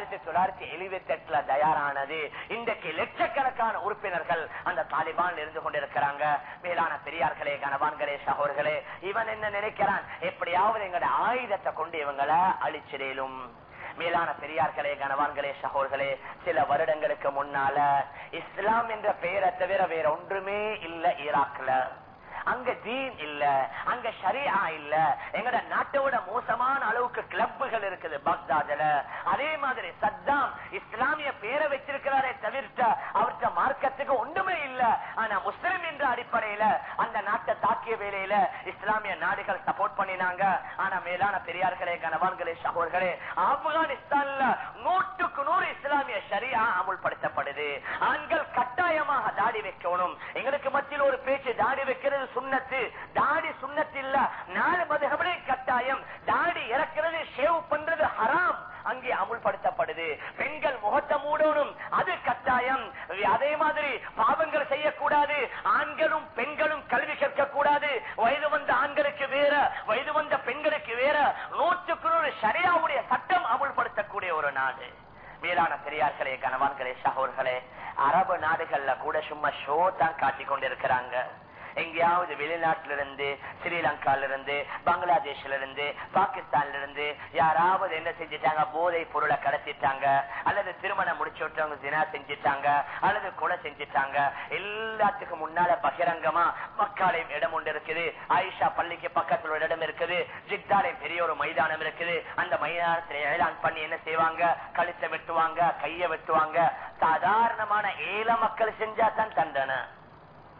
[SPEAKER 1] 1978 தயாரானது. இன்றைக்கு லட்சக்கணக்கான உறுப்பினர்கள் அந்த தாலிபான் இருந்து கொண்டிருக்கிறாங்க. மேலான பெரியார்களே, கணவான்களே, சகோதரர்களே, இவன் என்ன நினைக்கிறான், எப்படியாவது எங்களோட ஆயுதத்தை கொண்டு இவங்களை அழிச்சிடலும். மேலான பெரியார்களே, கணவான்களே, சகோதரர்களே, சில வருடங்களுக்கு முன்னால இஸ்லாம் என்ற பெயரை தவிர வேற ஒன்றுமே இல்ல ஈராக்ல. அங்க தீன் இல்ல, அங்க ஷரியா இல்ல. எங்கட நாட்டோட மோசமான அளவுக்கு கிளப்புகள் இருக்குது பக்தாதுல. அதே மாதிரி சத்தாம் இஸ்லாமிய பேரை வச்சிருக்கிறாரே தவிர்த்த அவர்கிட்ட மார்க்கத்துக்கு ஒன்றுமே இல்ல. ஆனா முஸ்லிம் என்ற அடிப்படையில அந்த நாட்டை தாக்கிய வேளையில இஸ்லாமிய நாடுகள் சப்போர்ட் பண்ணினாங்க. ஆனா மேலான பெரியார்களே, கணவான்களே, சகோதரர்களே, ஆப்கானிஸ்தான்ல 100% இஸ்லாமிய ஷரியா அமுல்படுத்தப்படுது. ஆண்கள் கட்டாயமாக தாடி வைக்கணும். எங்களுக்கு மத்தியில் ஒரு பேச்சு, தாடி வைக்கிறது சுன்னத்து, தாடி சுன்னத்து இல்ல. 4 மதுஹபே கட்டாயம். தாடி இறக்கிறது, ஷேவ் பண்றது ஹராம் அங்கே அமுல்படுத்தப்படுது. பெண்கள் முகத்தை மூடணும், அது கட்டாயம். அதே மாதிரி பாவங்கள் செய்யக்கூடாது. ஆண்களும் பெண்களும் கல்வி கற்க கூடாது. வயது வந்த ஆண்களுக்கு வேற, வயது வந்த பெண்களுக்கு வேற. 100% ஷரியாவுடைய சட்டம் அமுல்படுத்தக்கூடிய ஒரு நாடு. மேலான பெரியார்களே, கணவான்களே, சகோதரர்களே, அரபு நாடுகள்ல கூட சும்மா ஷோ தான் காட்டிக் கொண்டிருக்கிறாங்க. எங்கேயாவது வெளிநாட்டிலிருந்து, ஸ்ரீலங்கால இருந்து, பங்களாதேஷ்ல இருந்து, பாகிஸ்தான்ல இருந்து யாராவது என்ன செஞ்சிட்டாங்க, போதை பொருளை கடத்திட்டாங்க, அல்லது திருமணம் முடிச்சு விட்டவங்க தினா செஞ்சிட்டாங்க, அல்லது கொலை செஞ்சிட்டாங்க. எல்லாத்துக்கும் முன்னால பகிரங்கமா மக்காலையும் இடம் ஒன்று இருக்குது, ஆயிஷா பள்ளிக்கு பக்கத்துல ஒரு இடம் இருக்குது, ஜித்தாலையும் பெரிய ஒரு மைதானம் இருக்குது. அந்த மைதானத்தில் ஏலான் பண்ணி என்ன செய்வாங்க, கழுத்தை வெட்டுவாங்க, கையை வெட்டுவாங்க. சாதாரணமான ஏழை மக்கள் செஞ்சா தான் தண்டனை.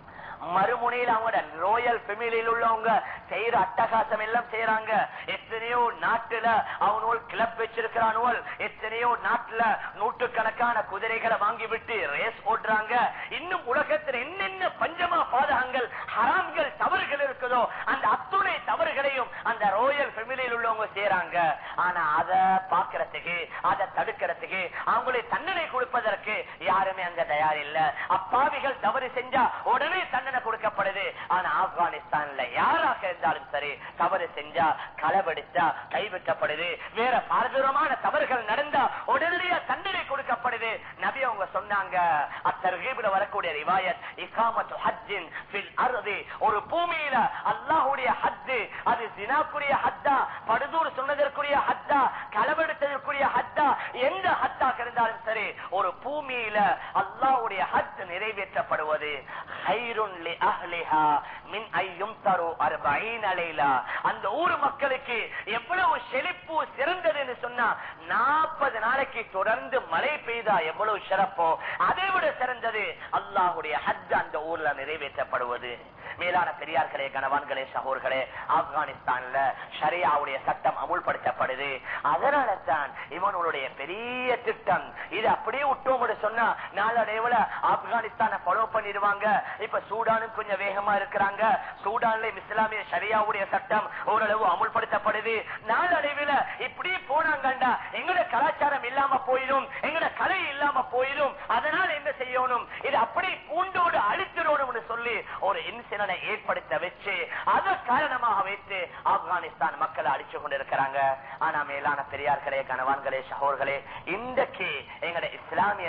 [SPEAKER 1] மறுமுனையில் அவங்க ரோயல் ஃபேமிலியில் உள்ளவங்க செய்யற அட்டகாசம் எல்லாம் செய்யறாங்க. எத்தனையோ நாட்டுல அவனோல் கிளப் வச்சிருக்கிறானோல், எத்தனையோ நாட்டுல நூற்றுக்கணக்கான குதிரைகளை வாங்கி விட்டு ரேஸ் ஓட்டுறாங்க. இன்னும் உலகத்தில் என்னென்ன பஞ்சமா பாதகங்கள் ஹராம்கள் தவறுகள் இருக்குதோ அந்த அத்துணை தவறுகளையும் அந்த ரோயல் ஃபேமிலியில் உள்ளவங்க செய்யறாங்க. ஆனா அதை பாக்குறதுக்கு, அதை தடுக்கிறதுக்கு, அவங்களை தண்டனை கொடுப்பதற்கு யாருமே அங்க தயார் இல்ல. அப்பாவிகள் தவறு செஞ்சா உடனே தண்டனை கொடுக்கப்படுது. ஆனா ஆப்கானிஸ்தான்ல யாராக இருந்தாலும் சரி தவறு செஞ்சா, களவெடுத்தா கைவிட்டப்படுது. வேற பாரதூரமான தவறுகள் நடந்தா உடனடியா தண்டனை கொடுக்கப்படுது. நபி அவங்க சொன்னாங்க, அத்தர்கீப்ல வரக்கூடிய ரிவாயத், இகாமத்து ஹஜ்ஜின் ஃபில் அர்தி, ஒரு பூமியில அல்லாஹ்வுடைய ஹஜ், அது ஜினாக்குரிய ஹஜ்ஜா, படுதூர் சொன்னதற்குரிய ஹஜ்ஜா, களவெடுத்ததற்குரிய ஹஜ்ஜா, எந்த ஹஜ்ஜாக இருந்தாலும் சரி ஒரு பூமியில அல்லாஹ்வுடைய ஹஜ் நிறைவேற்றப்படுவது ஹைருன் லி அஹ்லிஹா மின் அய்யும்தரு 40 லைலா. அந்த ஊர் மக்களுக்கு எவ்வளவு செழிப்பு சிறந்ததுன்னு சொன்னா 40 நாளைக்கு தொடர்ந்து மழை பெய்தா எவ்வளவு சிறப்போ அதை விட சிறந்தது அல்லாஹ்வுடைய ஹஜ் அந்த ஊர்ல நிறைவேற்றப்படுவது. மேலான பெரியார்களே, கணவான்களே, சகோதரர்களே, ஆப்கானிஸ்தான்ல ஷரியாவுடைய சட்டம் அமுல்படுத்தப்படுது. அதனால தான் இவனுடைய பெரிய திட்டம். இது அப்படியே விட்டோம் சொன்னா நாளடைவுல ஆப்கானிஸ்தானை ஃபாலோ பண்ணிடுவாங்க. இப்ப சூடானும் கொஞ்சம் வேகமா இருக்கிறாங்க. சூடான்ல இஸ்லாமிய ஷரியாவுடைய சட்டம் ஓரளவு அமுல்படுத்தப்படுது. நாளடைவில் இப்படி போனாங்கண்டா எங்கட கலாச்சாரம் இல்லாம போயிடும், எங்கட கலை இல்லாம போயிடும். அதனால என்ன செய்யணும், இது அப்படி பூண்டோடு அழித்திடணும் சொல்லி ஒரு இன்சிடனை ஏற்படுத்த வச்சு அதை காரணமாக வைத்து ஆப்கானிஸ்தான் மக்களை அழிச்சு கொண்டிருக்கிறாங்க. ஆனா மேலான பெரியார்களே, கணவான்களே, சகோதரர்களே, இன்றைக்கு எங்கட இஸ்லாமிய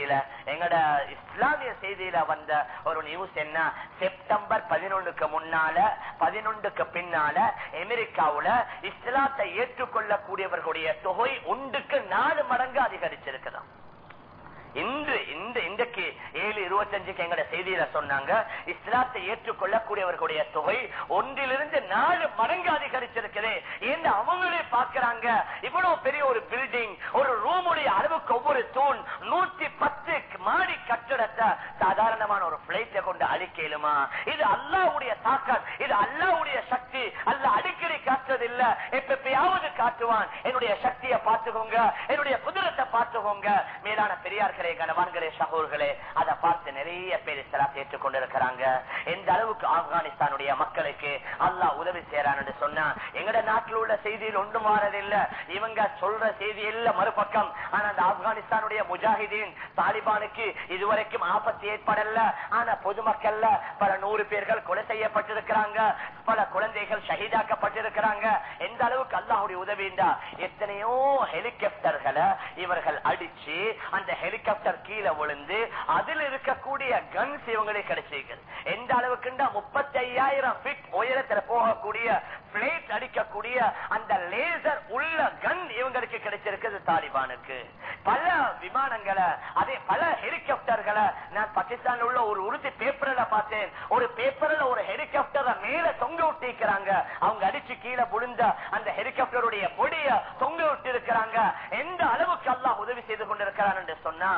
[SPEAKER 1] செய்தியில வந்த ஒரு நியூஸ் என்ன, செப்டம்பர் 11க்கு முன்னால 11க்கு பின்னால அமெரிக்காவுல இஸ்லாத்தை ஏற்றுக்கொள்ளக்கூடியவர்களுடைய தொகை 1க்கு 4 மடங்கு அதிகரிச்சிருக்குதாம். இன்றைக்கு 7:25 எங்கட செய்தியில சொன்னாங்க, இஸ்லாத்தை ஏற்றுக்கொள்ளக்கூடியவர்களுடைய தொகை 1லிருந்து 4 மடங்கு அதிகரிச்சிருக்குது. ஏன்னா அவங்களே பாக்குறாங்க, இவ்வளவு பெரிய ஒரு பில்டிங், ஒரு ரூமுடைய அளவுக்கு ஒவ்வொரு தூண் 110 மாடி கட்டடத்தை சாதாரணமான ஒரு பிளைட்டை கொண்டு அழிக்கலுமா? இது அல்லாஹ்வுடைய தாக்கத், இது அல்லாஹ்வுடைய சக்தி. அல்லாஹ் அடிக்கடி காட்டுறது இல்ல, எப்பயாவது காட்டுவான். என்னுடைய சக்தியை பார்த்துக்கோங்க, என்னுடைய குதிரத்தை பார்த்துக்கோங்க. மேலான பெரியார்களே, கணவான்களே, சகோதரர்களே, அதை பார்த்து நிறைய பேர் இஸ்லாத்தை ஏற்றுக்கொண்டிருக்கிறாங்க. எந்த அளவுக்கு ஆப்கானிஸ்தானுடைய மக்களுக்கு அல்லாஹ் உதவி செய்யறான் என்று சொன்னா, எங்கட நாட்டில் உள்ள செய்தியில் ஒன்றும் மாறதில்லை. இவங்க சொல்ற செய்தி எல்லாம் மறுபக்கம். ஆனா அந்த ஆப்கானிஸ்தானுடைய முஜாஹிதீன் தாலிபானுக்கு இதுவரைக்கும் ஆபத்து ஏற்படல. ஆனா பொதுமக்கள்ல பல 100 பேர்கள் கொலை செய்யப்பட்டிருக்கிறாங்க, பல குழந்தைகள் ஷஹீதாக்கப்பட்டிருக்கிறாங்க. எந்த அளவுக்கு அல்லாஹ்வுடைய உதவிண்டா, எத்தனையோ ஹெலிகாப்டர்களை இவர்கள் அடிச்சு அந்த ஹெலிகாப்டர் கீழே விழுந்து அதில் இருக்கக்கூடிய கன்ஸ் இவங்களுக்கு கிடைச்சிருக்கு. எந்த அளவுக்குண்டா 35,000 ஃபீட் உயரத்தில் போகக்கூடிய பிளேட் அடிக்கக்கூடிய அந்த லேசர் உள்ள கன் இவங்களுக்கு கிடைச்சிருக்குது தாலிபானுக்கு. பல விமானங்களை, அதே பல ஹெலிகாப்டர்களை நான் பாகிஸ்தான்ல உள்ள ஒரு உறுதி பேப்பர்ல பார்த்தேன். ஒரு பேப்பர்ல ஒரு ஹெலிகாப்டரை மேல தொங்க விட்டிருக்கிறாங்க. அவங்க அடிச்சு கீழே விழுந்த அந்த ஹெலிகாப்டருடைய பொடிய தொங்க விட்டு இருக்கிறாங்க. எந்த அளவுக்கு அல்லாஹ் உதவி செய்து கொண்டிருக்கிறான் என்று சொன்னா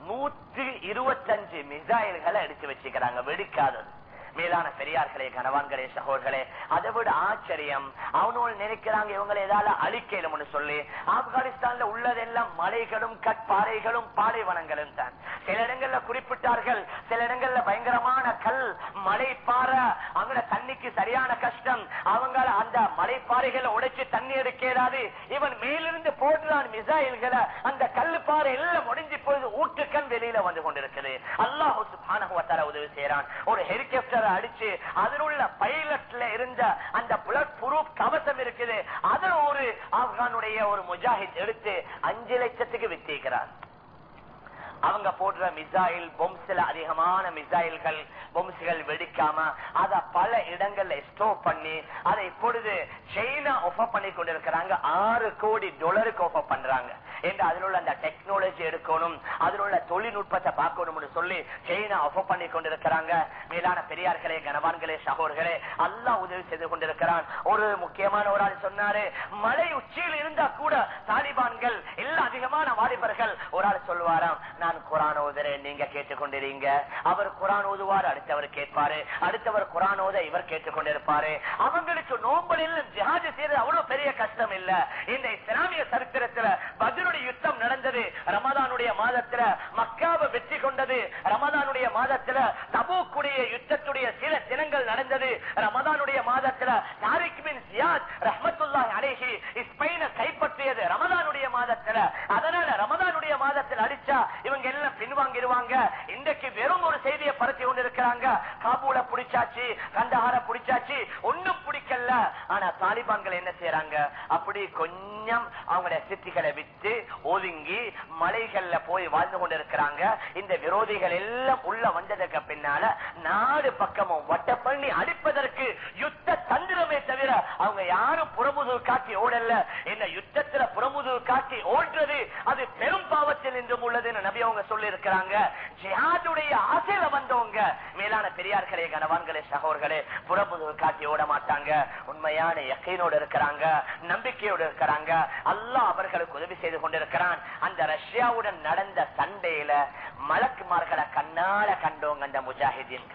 [SPEAKER 1] 125 மிசைல்களை அடிச்சு வச்சுக்கிறாங்க, வெடிக்காதது. மேலான பெரியார்களே, கணவான்களே, சகோதரர்களே, அதை விட ஆச்சரியம், அவனோடு நினைக்கிறாங்க இவங்களை ஏதாவது அழிக்கலும்னு சொல்லி. ஆப்கானிஸ்தான்ல உள்ளதெல்லாம் மலைகளும் கற்பாறைகளும் பாலைவனங்களும் தான். சில இடங்கள்ல குறிப்பிட்டார்கள், சில இடங்கள்ல பயங்கரமான கல் மலைப்பாறை, அங்க தண்ணிக்கு சரியான கஷ்டம். அவங்க அந்த மலைப்பாறைகளை உடைச்சு தண்ணி எடுக்கிறாது. இவன் மேலிருந்து போடுறான் மிசைல்களை, அந்த கல்லு பாறை எல்லாம் முடிஞ்சு போய் ஊற்றுக்கண் வெளியில வந்து கொண்டிருக்கிறது. அல்லாஹ் சுப்ஹானஹு வ தஆலா உதவி செய்யறான். ஒரு ஹெலிகாப்டர் அடிச்சு அதில் உள்ள பைலட்ல இருந்த அந்த புலட் புரூப் கவசம் இருக்குது, அதை ஒரு ஆப்கானுடைய ஒரு முஜாஹித் எடுத்து 5 லட்சத்துக்கு வித்திருக்கிறார். அவங்க போடுற மிசைல் பொம்ஸ்ல அதிகமான மிசைல்கள் பொம்ஸ்கள் வெடிக்காம அத பல இடங்கள்ல ஸ்டோப் பண்ணி அதை இப்பொழுது சைனா ஆஃபர் பண்ணி கொண்டிருக்கிறாங்க. $6 கோடி ஆஃபர் பண்றாங்க. என்று அதில் உள்ள அந்த டெக்னாலஜி எடுக்கணும், அதில் உள்ள தொழில்நுட்பத்தை பார்க்கணும்னு சொல்லி சைனா ஆஃபர் பண்ணி கொண்டிருக்கிறாங்க. மேலான பெரியார்களே, கனவான்களே, சகோதரர்களே, அல்லாஹ் உதவி செய்து கொண்டிருக்கிறான். ஒரு முக்கியமான ஒரு ஆள் சொன்னாரு, மலை உச்சியில் இருந்தா கூட தாலிபான்கள் எல்லா அதிகமான வாலிபர்கள் ஒரு ஆள் சொல்வாராம், நான் குர்ஆன் ஓதுறேன், நீங்க கேட்டுக்கொண்டிருங்க. அவர் குர்ஆன் ஓதுவார், அடுத்தவர் கேட்பாரு, அடுத்தவர் குர்ஆன் ஓத இவர் கேட்டுக்கொண்டிருப்பாரு. அவங்களுக்கு நோம்பலில் ஜிஹாத் செய்யறது அவ்வளவு பெரிய கஷ்டம் இல்ல. இந்த இஸ்லாமிய சரித்திரத்துல பத்ருடைய யுத்தம் நடந்தது ரமதானுடைய மாதத்துல, மக்காவை வெற்றி கொண்டது ரமதானுடைய மாதத்துல, தபூக்குடைய யுத்தத்துடைய சில தினங்கள் நடந்தது ரமதானுடைய மாதத்துல, தாரிக் பின் ஜியாத் ரஹ்மத்துல்லாஹி அலைஹி ஸ்பெயினை கைப்பற்றியது ரமதானுடைய மாதத்துல. அதனால ரமதானுடைய மாதத்தில் அடிச்சா இவங்க எல்லாம் பின்வாங்கிடுவாங்க. இன்றைக்கு வெறும் ஒரு செய்தியை பரத்தி கொண்டிருக்கிறாங்க, காபூல பிடிச்சாச்சு, கண்டஹார பிடிச்சாச்சு, ஒண்ணும் பிடிக்கல. ஆனா தாலிபான்கள் என்ன செய்யறாங்க, அப்படி கொஞ்சம் அவங்களுடைய சித்திகளை விட்டு ஒதுங்கி மலைகள்ல போய் வாழ்ந்து கொண்டிருக்கிறாங்க. இந்த விரோதிகள் எல்லாம் உள்ள வந்ததுக்கு பின்னால நாடு பக்கமும் வட்ட பண்ணி அடிப்பதற்கு யுத்த தந்திரமே தவிர அவங்க யாரும் புறமுதுகு காட்டி ஓடல. என்ன யுத்தத்துல புறமுதுகு காட்டி ஓடுறது அது பெரும் பாவத்தில் இன்றும் உள்ளதுன்னு நபி அவங்க சொல்லி இருக்கிறாங்க. ஜிஹாதுடைய ஆசையில வந்தவங்க மேலான பெரியார்களே, கனவான்களே, சகோதரர்களே, புறமுதுகு காட்டி ஓட மாட்டாங்க. உண்மையான யக்கீனோடு இருக்கிறாங்க, நம்பிக்கையோடு இருக்கிறாங்க. அல்லாஹ் அவர்களுக்கு உதவி செய்து கொண்டிருக்கிறான். அந்த ரஷ்யாவுடன் நடந்த சண்டையில மலக்குமார்களை கண்ணால கண்டவங்க அந்த முஜாஹிதீன்கள்.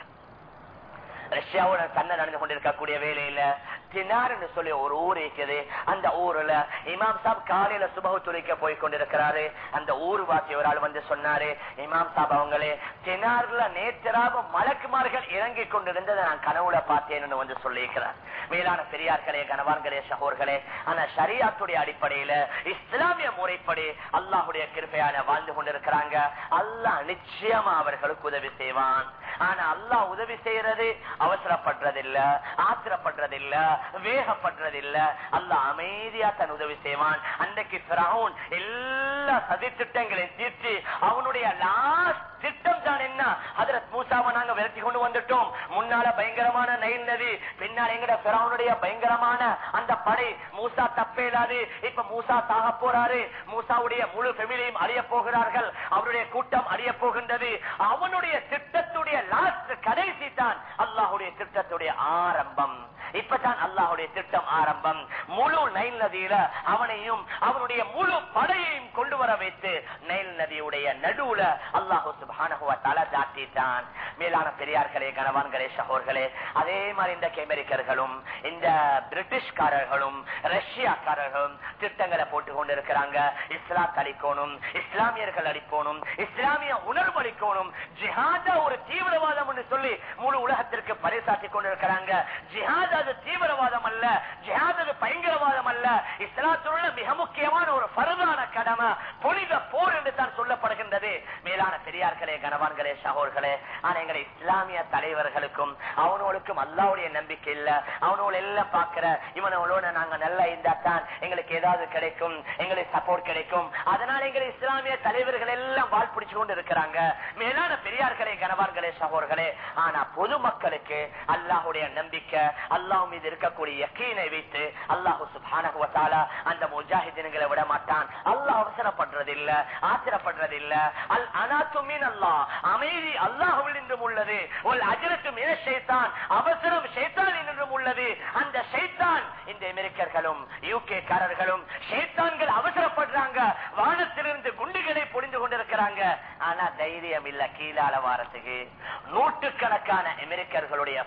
[SPEAKER 1] ரஷ்யாவுடன் சண்டை நடந்து கொண்டிருக்கக்கூடிய வேலையில தினார் என்று சொல்லி ஒரு ஊர் இருக்குது. அந்த ஊர்ல இமாம் சாப் காலையில சுபஹ் தொழுக போய் கொண்டிருக்கிறாரு. அந்த ஊர் வாசி ஒரு ஆள் வந்து சொன்னாரு, இமாம் சாப் அவங்களே, தினார்ல நேற்றாக மலக்குமார்கள் இறங்கி கொண்டிருந்ததை நான் கனவுல பார்த்தேன்னு வந்து சொல்லியிருக்கிறார். மேலான பெரியார்களே, கனவான்களே, சகோர்களே, ஆனா ஷரியத்துடைய அடிப்படையில இஸ்லாமிய முறைப்படி அல்லாஹுடைய கிருபையான வாழ்ந்து கொண்டிருக்கிறாங்க. அல்லாஹ் நிச்சயமா அவர்களுக்கு உதவி செய்வான். ஆனா அல்லாஹ் உதவி செய்யறது அவசரப்படுறதில்ல, ஆத்திரப்படுறதில்ல, வேகப்படுறதில்ல. அல்லாஹ் அமைதியா தன் உதவி செய்வான். அன்றைக்கு ஃபிரௌன் எல்லா சதி திட்டங்களையும் தீர்த்து அவனுடைய லாஸ்ட் திட்டம் தான் என்ன, ஹஜ்ரத் மூசாவை நாங்க விரட்டி கொண்டு வந்துட்டோம். முன்னால பயங்கரமான நைல் நதி, பின்னால் எங்கட ஃபிரௌனுடைய பயங்கரமான அந்த படை. மூசா தப்பேலாது. இப்ப மூசா சாக போறாரு. மூசாவுடைய முழு ஃபேமிலியும் அழிய போகிறார்கள். அவருடைய கூட்டம் அழிய போகின்றது. அவனுடைய திட்டத்துடைய லாஸ்ட் கடைசி தான் அல்லாஹுடைய திட்டத்துடைய ஆரம்பம். இப்பதான் அல்லாஹுடைய திட்டம் ஆரம்பம். முழு நைல் நதியில அவனையும் அவனுடைய முழு படையையும் கொண்டு வர வைத்து நைல் நதியுடைய நடுவுல அல்லாஹு சுப்ஹானஹு வ தஆலா தாட்டிட்டான். மேலான பெரியார்களே, கனவான்களே, சகோதரர்களே, அதே மாதிரி இந்த அமெரிக்கர்களும் இந்த பிரிட்டிஷ்காரர்களும் ரஷ்யாக்காரர்களும் திட்டங்களை போட்டுக் கொண்டிருக்கிறாங்க. இஸ்லாம் அளிக்கணும், இஸ்லாமியர்கள் அளிக்கணும், இஸ்லாமிய உணர்வு அளிக்கணும், ஜிஹாத ஒரு தீவிரவாதம் என்று சொல்லி முழு உலகத்திற்கு பறைசாற்றி கொண்டிருக்கிறாங்க. ஜிஹாத் அது தீவிரவாதம் அல்ல, ஜிஹாத் அது பயங்கரவாதம் அல்ல. இஸ்லாத்துள்ள மிக முக்கியமான ஒரு ஃபர்தான கடமை புனித போர் என்று தான் சொல்லப்படுகின்றது. மேலான பெரியார்களே, கனவான்களே, சகோதரர்களே, ஆனா எங்களை இஸ்லாமிய தலைவர்களுக்கும் அவனோளுக்கும் அல்லாஹ்வுடைய நம்பிக்கை இல்ல. அவனோட எல்லாம் பாக்குற இவனோட நாங்க நல்லா இருந்தா தான் எங்களுக்கு ஏதாவது கிடைக்கும், எங்களுக்கு சப்போர்ட் கிடைக்கும். அதனால எங்களை இஸ்லாமிய தலைவர்கள் எல்லாம் வாழ் பிடிச்சு கொண்டு இருக்கிறாங்க. மேலான பெரியார்களே, கனவான்களே, சகோதரர்களே, ஆனா பொதுமக்களுக்கு அல்லாஹ்வுடைய நம்பிக்கை, அல்லாஹ் மீது இருக்கக்கூடிய யக்கீனை வைத்து அல்லாஹ் சுப்ஹானஹு வ தஆலா அந்த முஜாஹிதீன்களை விட மாட்டான். அல்லாஹ் அவசரப்படுறதில்ல, ஆத்திரப்படுறதில்ல. அல் அனாத்து மின் அல்லாஹ், அமைதி அல்லாஹ்வில் நின்றும் உள்ளது. ஒல் அஜ்ரத்து மின ஷைத்தான், அவசரம் ஷைத்தானில் நின்றும் உள்ளது. அந்த ஷைத்தான் இந்த அமெரிக்கர்களும் யூகே காரர்களும் ஷைத்தான்கள் அவசரப்படுறாங்க. வானத்திலிருந்து குண்டுகளை பொழிந்து கொண்டிருக்கிறாங்க. ஆனா தைரியம் இல்ல கீழால வாரத்துக்கு. நூற்றுக்கணக்கான அமெரிக்கர்களுடைய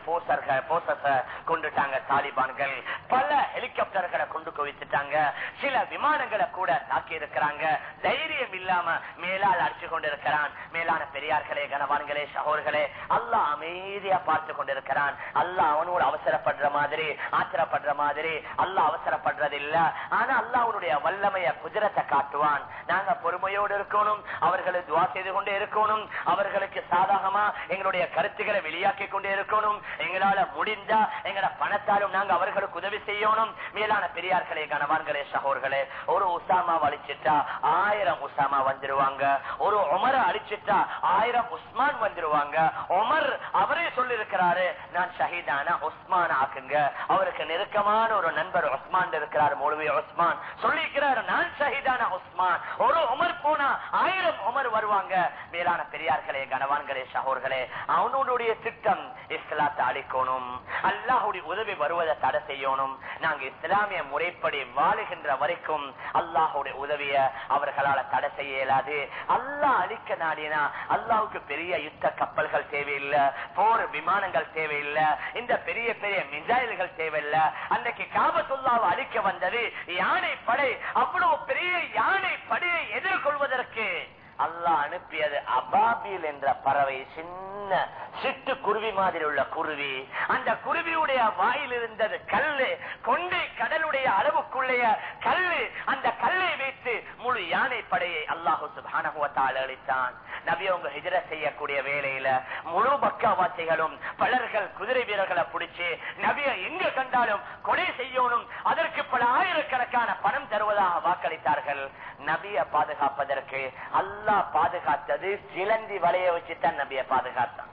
[SPEAKER 1] கொண்டுட்டாங்க தாலிபான்கள். பல ஹெலிகாப்டர்களை கொண்டு குவித்துட்டாங்க. சில விமானங்களை கூட தாக்கி இருக்கிறாங்க. தைரியம் இல்லாம மேலால் அடிச்சு கொண்டிருக்கிறான். மேலான பெரியார்களே, கனவான்களே, சகோதரர்களே, அல்லாஹ் அமைதியா பார்த்து கொண்டிருக்கிறான். அல்லாஹ் அவனோடு அவசரப்படுற மாதிரி, ஆத்திரப்படுற மாதிரி அல்லாஹ் அவசரப்படுறது இல்ல. ஆனா அல்லாஹ் அவனுடைய வல்லமைய குதிரத்தை காட்டுவான். நாங்க பொறுமையோடு இருக்கணும், அவர்களுக்கு துஆ செய்து கொண்டே இருக்கணும், அவர்களுக்கு சாதகமா எங்களுடைய கருத்துக்களை வெளியாக்கி கொண்டே இருக்கணும். எங்களால முடிந்தா எங்கட பணத்தாலும் நாங்க அவர்களுக்கு உதவி செய்யணும். மேலான பெரியார்களே, கனவான்களே, சகோதரர்களே, ஒரு உசாமா அழிச்சிட்டா 1000 உசாமா வந்துருவாங்க. ஒரு உமர அழிச்சிட்டா 1000 உஸ்மான் வந்துருவாங்க. உமர் அவரே சொல்லி இருக்கிறாரு, நான் ஷஹீதான உஸ்மான் ஆக்குங்க. அவருக்கு நெருக்கமான ஒரு நண்பர் உஸ்மான் இருக்கிறார், மௌலவி உஸ்மான் சொல்லிக்கிறார், நான் ஷஹீதான போனா உஸ்மான், ஒரு உமர் போனா 1000 உமர் வருவாங்க. மேலான பெரியார்களே, கனவான்களே, சகோர்களே, அவனுடைய திட்டம் இஸ்லாத்தை அழிக்கணும், அல்லாஹுடைய உதவி வருவதை தடை செய்யணும். நாங்க இஸ்லாமிய முறைப்படி வாழுகின்ற வரைக்கும் அல்லாஹுடைய உதவிய அவர்களால் தடை செய்ய இயலாது. அல்லாஹ் அழிக்க நாடினா அல்லாஹுக்கு பெரிய யுத்த கப்பல்கள் தேவையில்லை, போர் விமானங்கள் தேவையில்லை, இந்த பெரிய பெரிய மிசைல்கள் தேவையில்லை. அன்றைக்கு காபத்துல்லாவை அழிக்க வந்தது யானை படை. அவ்வளவு பெரிய யானை படையை எதிர்கொள்வதற்கு அல்லாஹ் அனுப்பியது அபாபில் என்ற பறவை, சின்ன சிட்டு குருவி மாதிரி உள்ள குருவி. அந்த குருவியுடைய வாயில் இருந்தது கல்லு, கொண்டை கடலுடைய அளவுக்குள்ளேய கல்லு. அந்த கல்லை வைத்து முழு யானை படையை அல்லாஹு சுப்ஹானஹு வ தஆலா அளித்தான். நபி அவங்க ஹிஜ்ரத் செய்யக்கூடிய வேளையில முழு மக்காவாசிகளும் பலர்கள் குதிரை வீரர்களை பிடிச்சு நபியை எங்க கண்டாலும் கொலை செய்யணும், அதற்கு பல ஆயிரக்கணக்கான பணம் தருவதாக வாக்களித்தார்கள். நபியை பாதுகாப்பதற்கு அல்லாஹ் பாதுகாத்தது சிலந்தி வலைய வச்சுதான் நபியை பாதுகாத்தான்.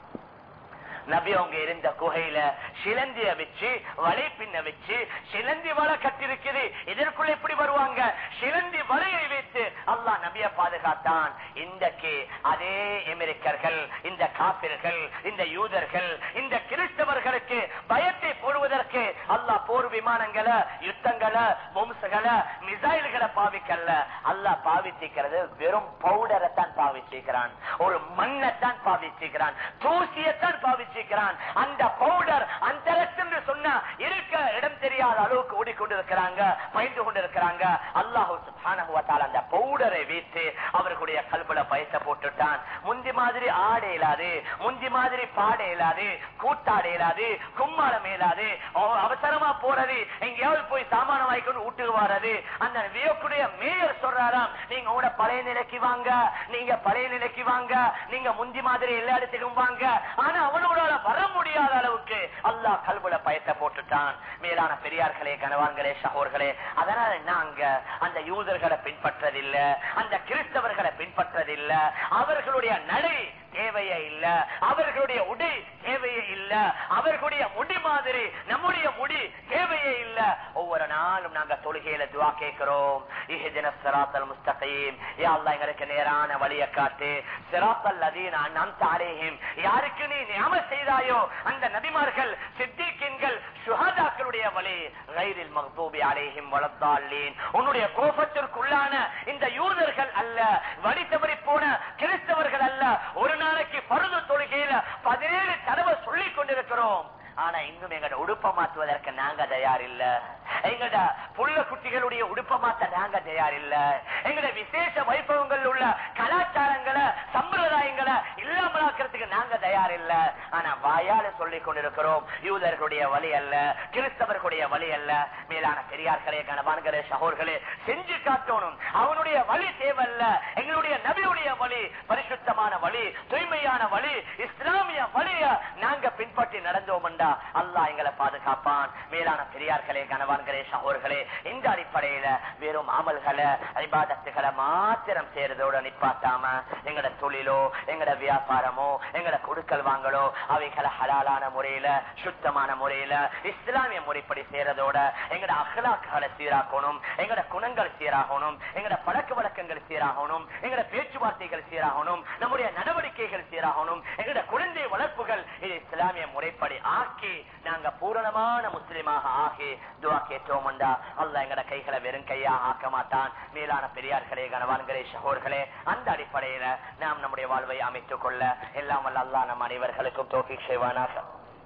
[SPEAKER 1] நபி அவங்க இருந்த குகையில சிலந்திய வச்சு வலை பின்ன வச்சு சிலந்தி வலை கட்டிருக்குது, இதற்குள்ள எப்படி வருவாங்க? சிலந்தி வலையை வைத்து அல்லாஹ் நபியை பாதுகாத்தான். இன்றைக்கு அதே அமெரிக்கர்கள், இந்த காபிர்கள், இந்த யூதர்கள், இந்த கிறிஸ்தவர்களுக்கு பயத்தை போடுவதற்கு அல்லாஹ் போர் விமானங்களை, யுத்தங்களை, பொம்சுகளை, மிசைல்களை பாவிக்கல. அல்லாஹ் பாவிச்சிக்கிறது வெறும் பவுடரை தான் பாவிச்சிக்கிறான், ஒரு மண்ணத்தான் பாவிச்சிக்கிறான், தூசியத்தான் பாவிச்சு. அந்த பவுடர் அந்த சொன்னா இருக்க இடம் தெரியாத அளவுக்கு ஓடிக்கொண்டிருக்கிறாங்க, பயந்து கொண்டிருக்கிறாங்க. அல்லாஹ் சுப்ஹானஹு வ தஆலா அந்த பவுடரை வைத்து அவர்களுடைய கல்புல பயத்தை போட்டுட்டான். முந்தி மாதிரி ஆட இயலாது, முந்தி மாதிரி பாட இயலாது, கூத்தாட இயலாது, கும்மாளம் இயலாது, அவசரமா போறது, எங்கேயாவது போய் சாமான வாய்க்கொண்டு வீட்டுக்கு வர்றது. அந்த வியக்குடைய மேயர் சொல்றாராம், நீங்க உங்களோட பழைய நிலைக்கு வாங்க, நீங்க பழைய நிலைக்கு வாங்க, நீங்க முந்தி மாதிரி எல்லா இடத்துக்கும் வாங்க. ஆனா அவனோட வர முடியாத அளவுக்கு அல்லாஹ் கல்புல பயத்தை போட்டுட்டான். மேலான பெரியார்களே, கனவான்களே, சகோர்களே, அதனால நாங்க அந்த யூதர்களை பின்பற்றதில்லை, அந்த கிறிஸ்தவர்களை பின்பற்றதில்லை. அவர்களுடைய நடை தேவையே இல்ல, அவர்களுடைய உடை தேவையே இல்ல, அவர்களுடைய முடி மாதிரி நம்முடைய முடி தேவையே இல்ல. ஒவ்வொரு நாளும் நாங்க தொழுகையில துஆ கேட்கிறோம், இஹ்தினஸ் ஸிராத்தல் முஸ்தகீம், யா அல்லாஹ் எங்களுக்கு நேரான வழியை காட்டு. ஸிராத்தல் லதீன அன்அம்த அலைஹிம், யாருக்கு நீ நிஅமத் செய்தாயோ அந்த நபிமார்கள், சித்தீக்கீன்கள், ஷுஹதாக்களுடைய வழி. கைரில் மக்தூபி அலைஹிம் வலத்தால்லீன், உன்னுடைய கோபத்திற்குள்ளான இந்த யூதர்கள் அல்ல, வழி தவறி போன கிறிஸ்தவர்கள் அல்ல. ஒரு நாளைக்கு பருது தொழுகையில 17 தடவை சொல்லிக் கொண்டிருக்கிறோம். ஆனா இன்னும் எங்களோட உடுப்ப மாற்றுவதற்கு நாங்க தயார் இல்ல, எங்கட புள்ள குட்டிகளுடைய உடுப்ப மாற்ற நாங்க தயார் இல்ல, எங்கட விசேஷ வைபவங்கள் உள்ள கலாச்சாரங்களை, சம்பிரதாயங்களை இல்லாமலாக்கிறதுக்கு நாங்க தயார் இல்ல. ஆனா வாயால சொல்லிக் கொண்டிருக்கிறோம், யூதர்களுடைய வழி அல்ல, கிறிஸ்தவர்களுடைய வழி அல்ல. மேலான பெரியார்களே, கனவான்களே, சகோர்களே, செஞ்சு காட்டணும். அவனுடைய வழி தேவையில்ல, எங்களுடைய நபியுடைய வழி, பரிசுத்தமான வழி, தூய்மையான வழி, இஸ்லாமிய வழிய நாங்க பின்பற்றி நடந்தோம். அல்லாஹ் எங்களை பாதுகாப்பான். மேலான பெரியார்களே, கனவான்களே, சகோர்களே, இந்த அடிப்படையில வெறும் அமல்களை, இபாதத்துகளை மாத்திரம் செய்யறதோட நிப்பாட்டாம எங்கட தொழிலோ, எங்கட வியாபாரமோ, எங்கட கொடுக்கல் வாங்கலோ அவைகளை ஹலாலான முறையில, சுத்தமான முறையில, இஸ்லாமிய முறைப்படி செய்யறதோட எங்கட அஹ்லாக்களை சீராக்கணும், எங்கட குணங்கள் சீராகணும், எங்கட பழக்க வழக்கங்கள் சீராகணும், எங்கட பேச்சுவார்த்தைகள் சீராகணும், நம்முடைய நடவடிக்கைகள் சீராகணும், எங்கட குழந்தை வளர்ப்புகள் இது இஸ்லாமிய முறைப்படி ஆக்கி நாங்க பூரணமான முஸ்லிமாக ஆகி துஆ கேட்டோம். அல்லாஹ் எங்கட கைகளை வெறும் கையா ஆக்க மாட்டான். மேலான பெரியார்களே, கனவான்களே, சகோர்களே, அந்த அடிப்படையில நாம் நம்முடைய வாழ்வை அமைத்துக் கொள்ள எல்லாம் வல்ல அல்லாஹ் நம் அனைவர்களுக்கும் தௌஃபீக் செய்வானாக.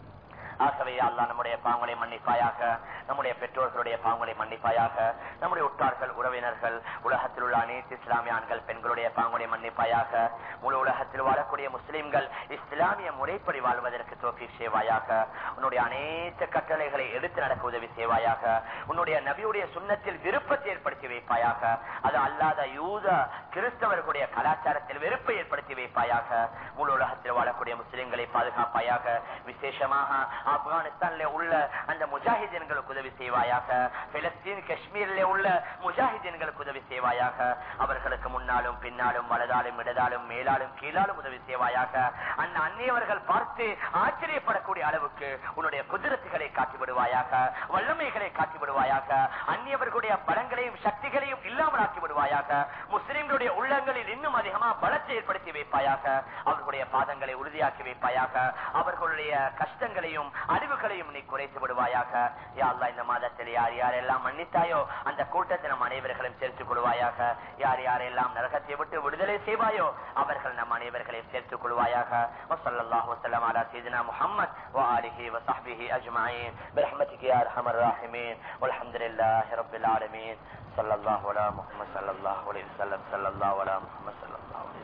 [SPEAKER 1] ஆகவே அல்லாஹ் நம்முடைய பாவங்களை மன்னிப்பாயாக, நம்முடைய பெற்றோர்களுடைய பாவங்களை மன்னிப்பாயாக, நம்முடைய உற்றார்கள், உறவினர்கள், உலகத்தில் உள்ள அனைத்து இஸ்லாமிய ஆண்கள், பெண்களுடைய பாவங்களை மன்னிப்பாயாக. முழு உலகத்தில் வாழக்கூடிய முஸ்லிம்கள் இஸ்லாமிய முறைப்படி வாழ்வதற்கு தௌஃபீக் செய்வாயாக. உன்னுடைய அனைத்து கட்டளைகளை எடுத்து நடக்க உதவி செய்வாயாக. உன்னுடைய நபியுடைய சுன்னத்தில் விருப்பத்தை ஏற்படுத்தி வைப்பாயாக. அது அல்லாத யூத கிறிஸ்தவர்களுடைய கலாச்சாரத்தில் வெறுப்பை ஏற்படுத்தி வைப்பாயாக. முழு உலகத்தில் வாழக்கூடிய முஸ்லிம்களை பாதுகாப்பாயாக. விசேஷமாக ஆப்கானிஸ்தான்ல உள்ள அந்த முஜாஹிதீன்களுக்கு உதவி செய்வாயாக. பிலஸ்தீன், காஷ்மீரில் உள்ள முஜாஹிதீன்களுக்கு உதவி செய்வாயாக. அவர்களுக்கு முன்னாலும் பின்னாலும் வலதாலும் இடதாலும் மேலாலும் கீழாலும் உதவி செய்வாயாக. அந்த அந்நியவர்கள் பார்த்து ஆச்சரியப்படக்கூடிய அளவுக்கு உன்னுடைய குதிரத்துகள் பறக்கத்துகளை காட்டிவிடுவாயாக, வல்லமைகளை காட்டிவிடுவாயாக, அந்நியவர்களுடைய பலங்களையும் சக்திகளையும் இல்லாமல் ஆக்கி விடுவாயாக. முஸ்லிம்களுடைய உள்ளங்களில் இன்னும் அதிகமாக பலத்தை ஏற்படுத்தி வைப்பாயாக. அவர்களுடைய பாதங்களை உறுதியாக்கி வைப்பாயாக. அவர்களுடைய கஷ்டங்களையும் அழிவுகளையும் நீ குறைத்து விடுவாயாக. யா அல்லாஹ், இந்த மாதத்தில் யார் யாரெல்லாம் மன்னித்தாயோ அந்த கூட்டத்தில் நம் அனைவர்களும் சேர்த்துக் கொள்வாயாக. யார் யாரெல்லாம் நரகத்தை விட்டு விடுதலை செய்வாயோ அவர்கள் நம் அனைவர்களையும் சேர்த்துக் கொள்வாயாக. வஸல்லல்லாஹு வஸல்லம் அலா சய்யிதினா முஹம்மத் வ ஆலிஹி வ ஸஹ்பிஹி அஜ்மஈன் பிரஹ்மதிக யா அர்ஹமர் ராஹிமீன் வல்ஹம்துலில்லாஹி ரப்பில் ஆலமீன். ஸல்லல்லாஹு அலா முஹம்மத் ஸல்லல்லாஹு அலைஹி வஸல்லம் ஸல்லல்லாஹு அலா முஹம்மத் ஸல்லல்லாஹு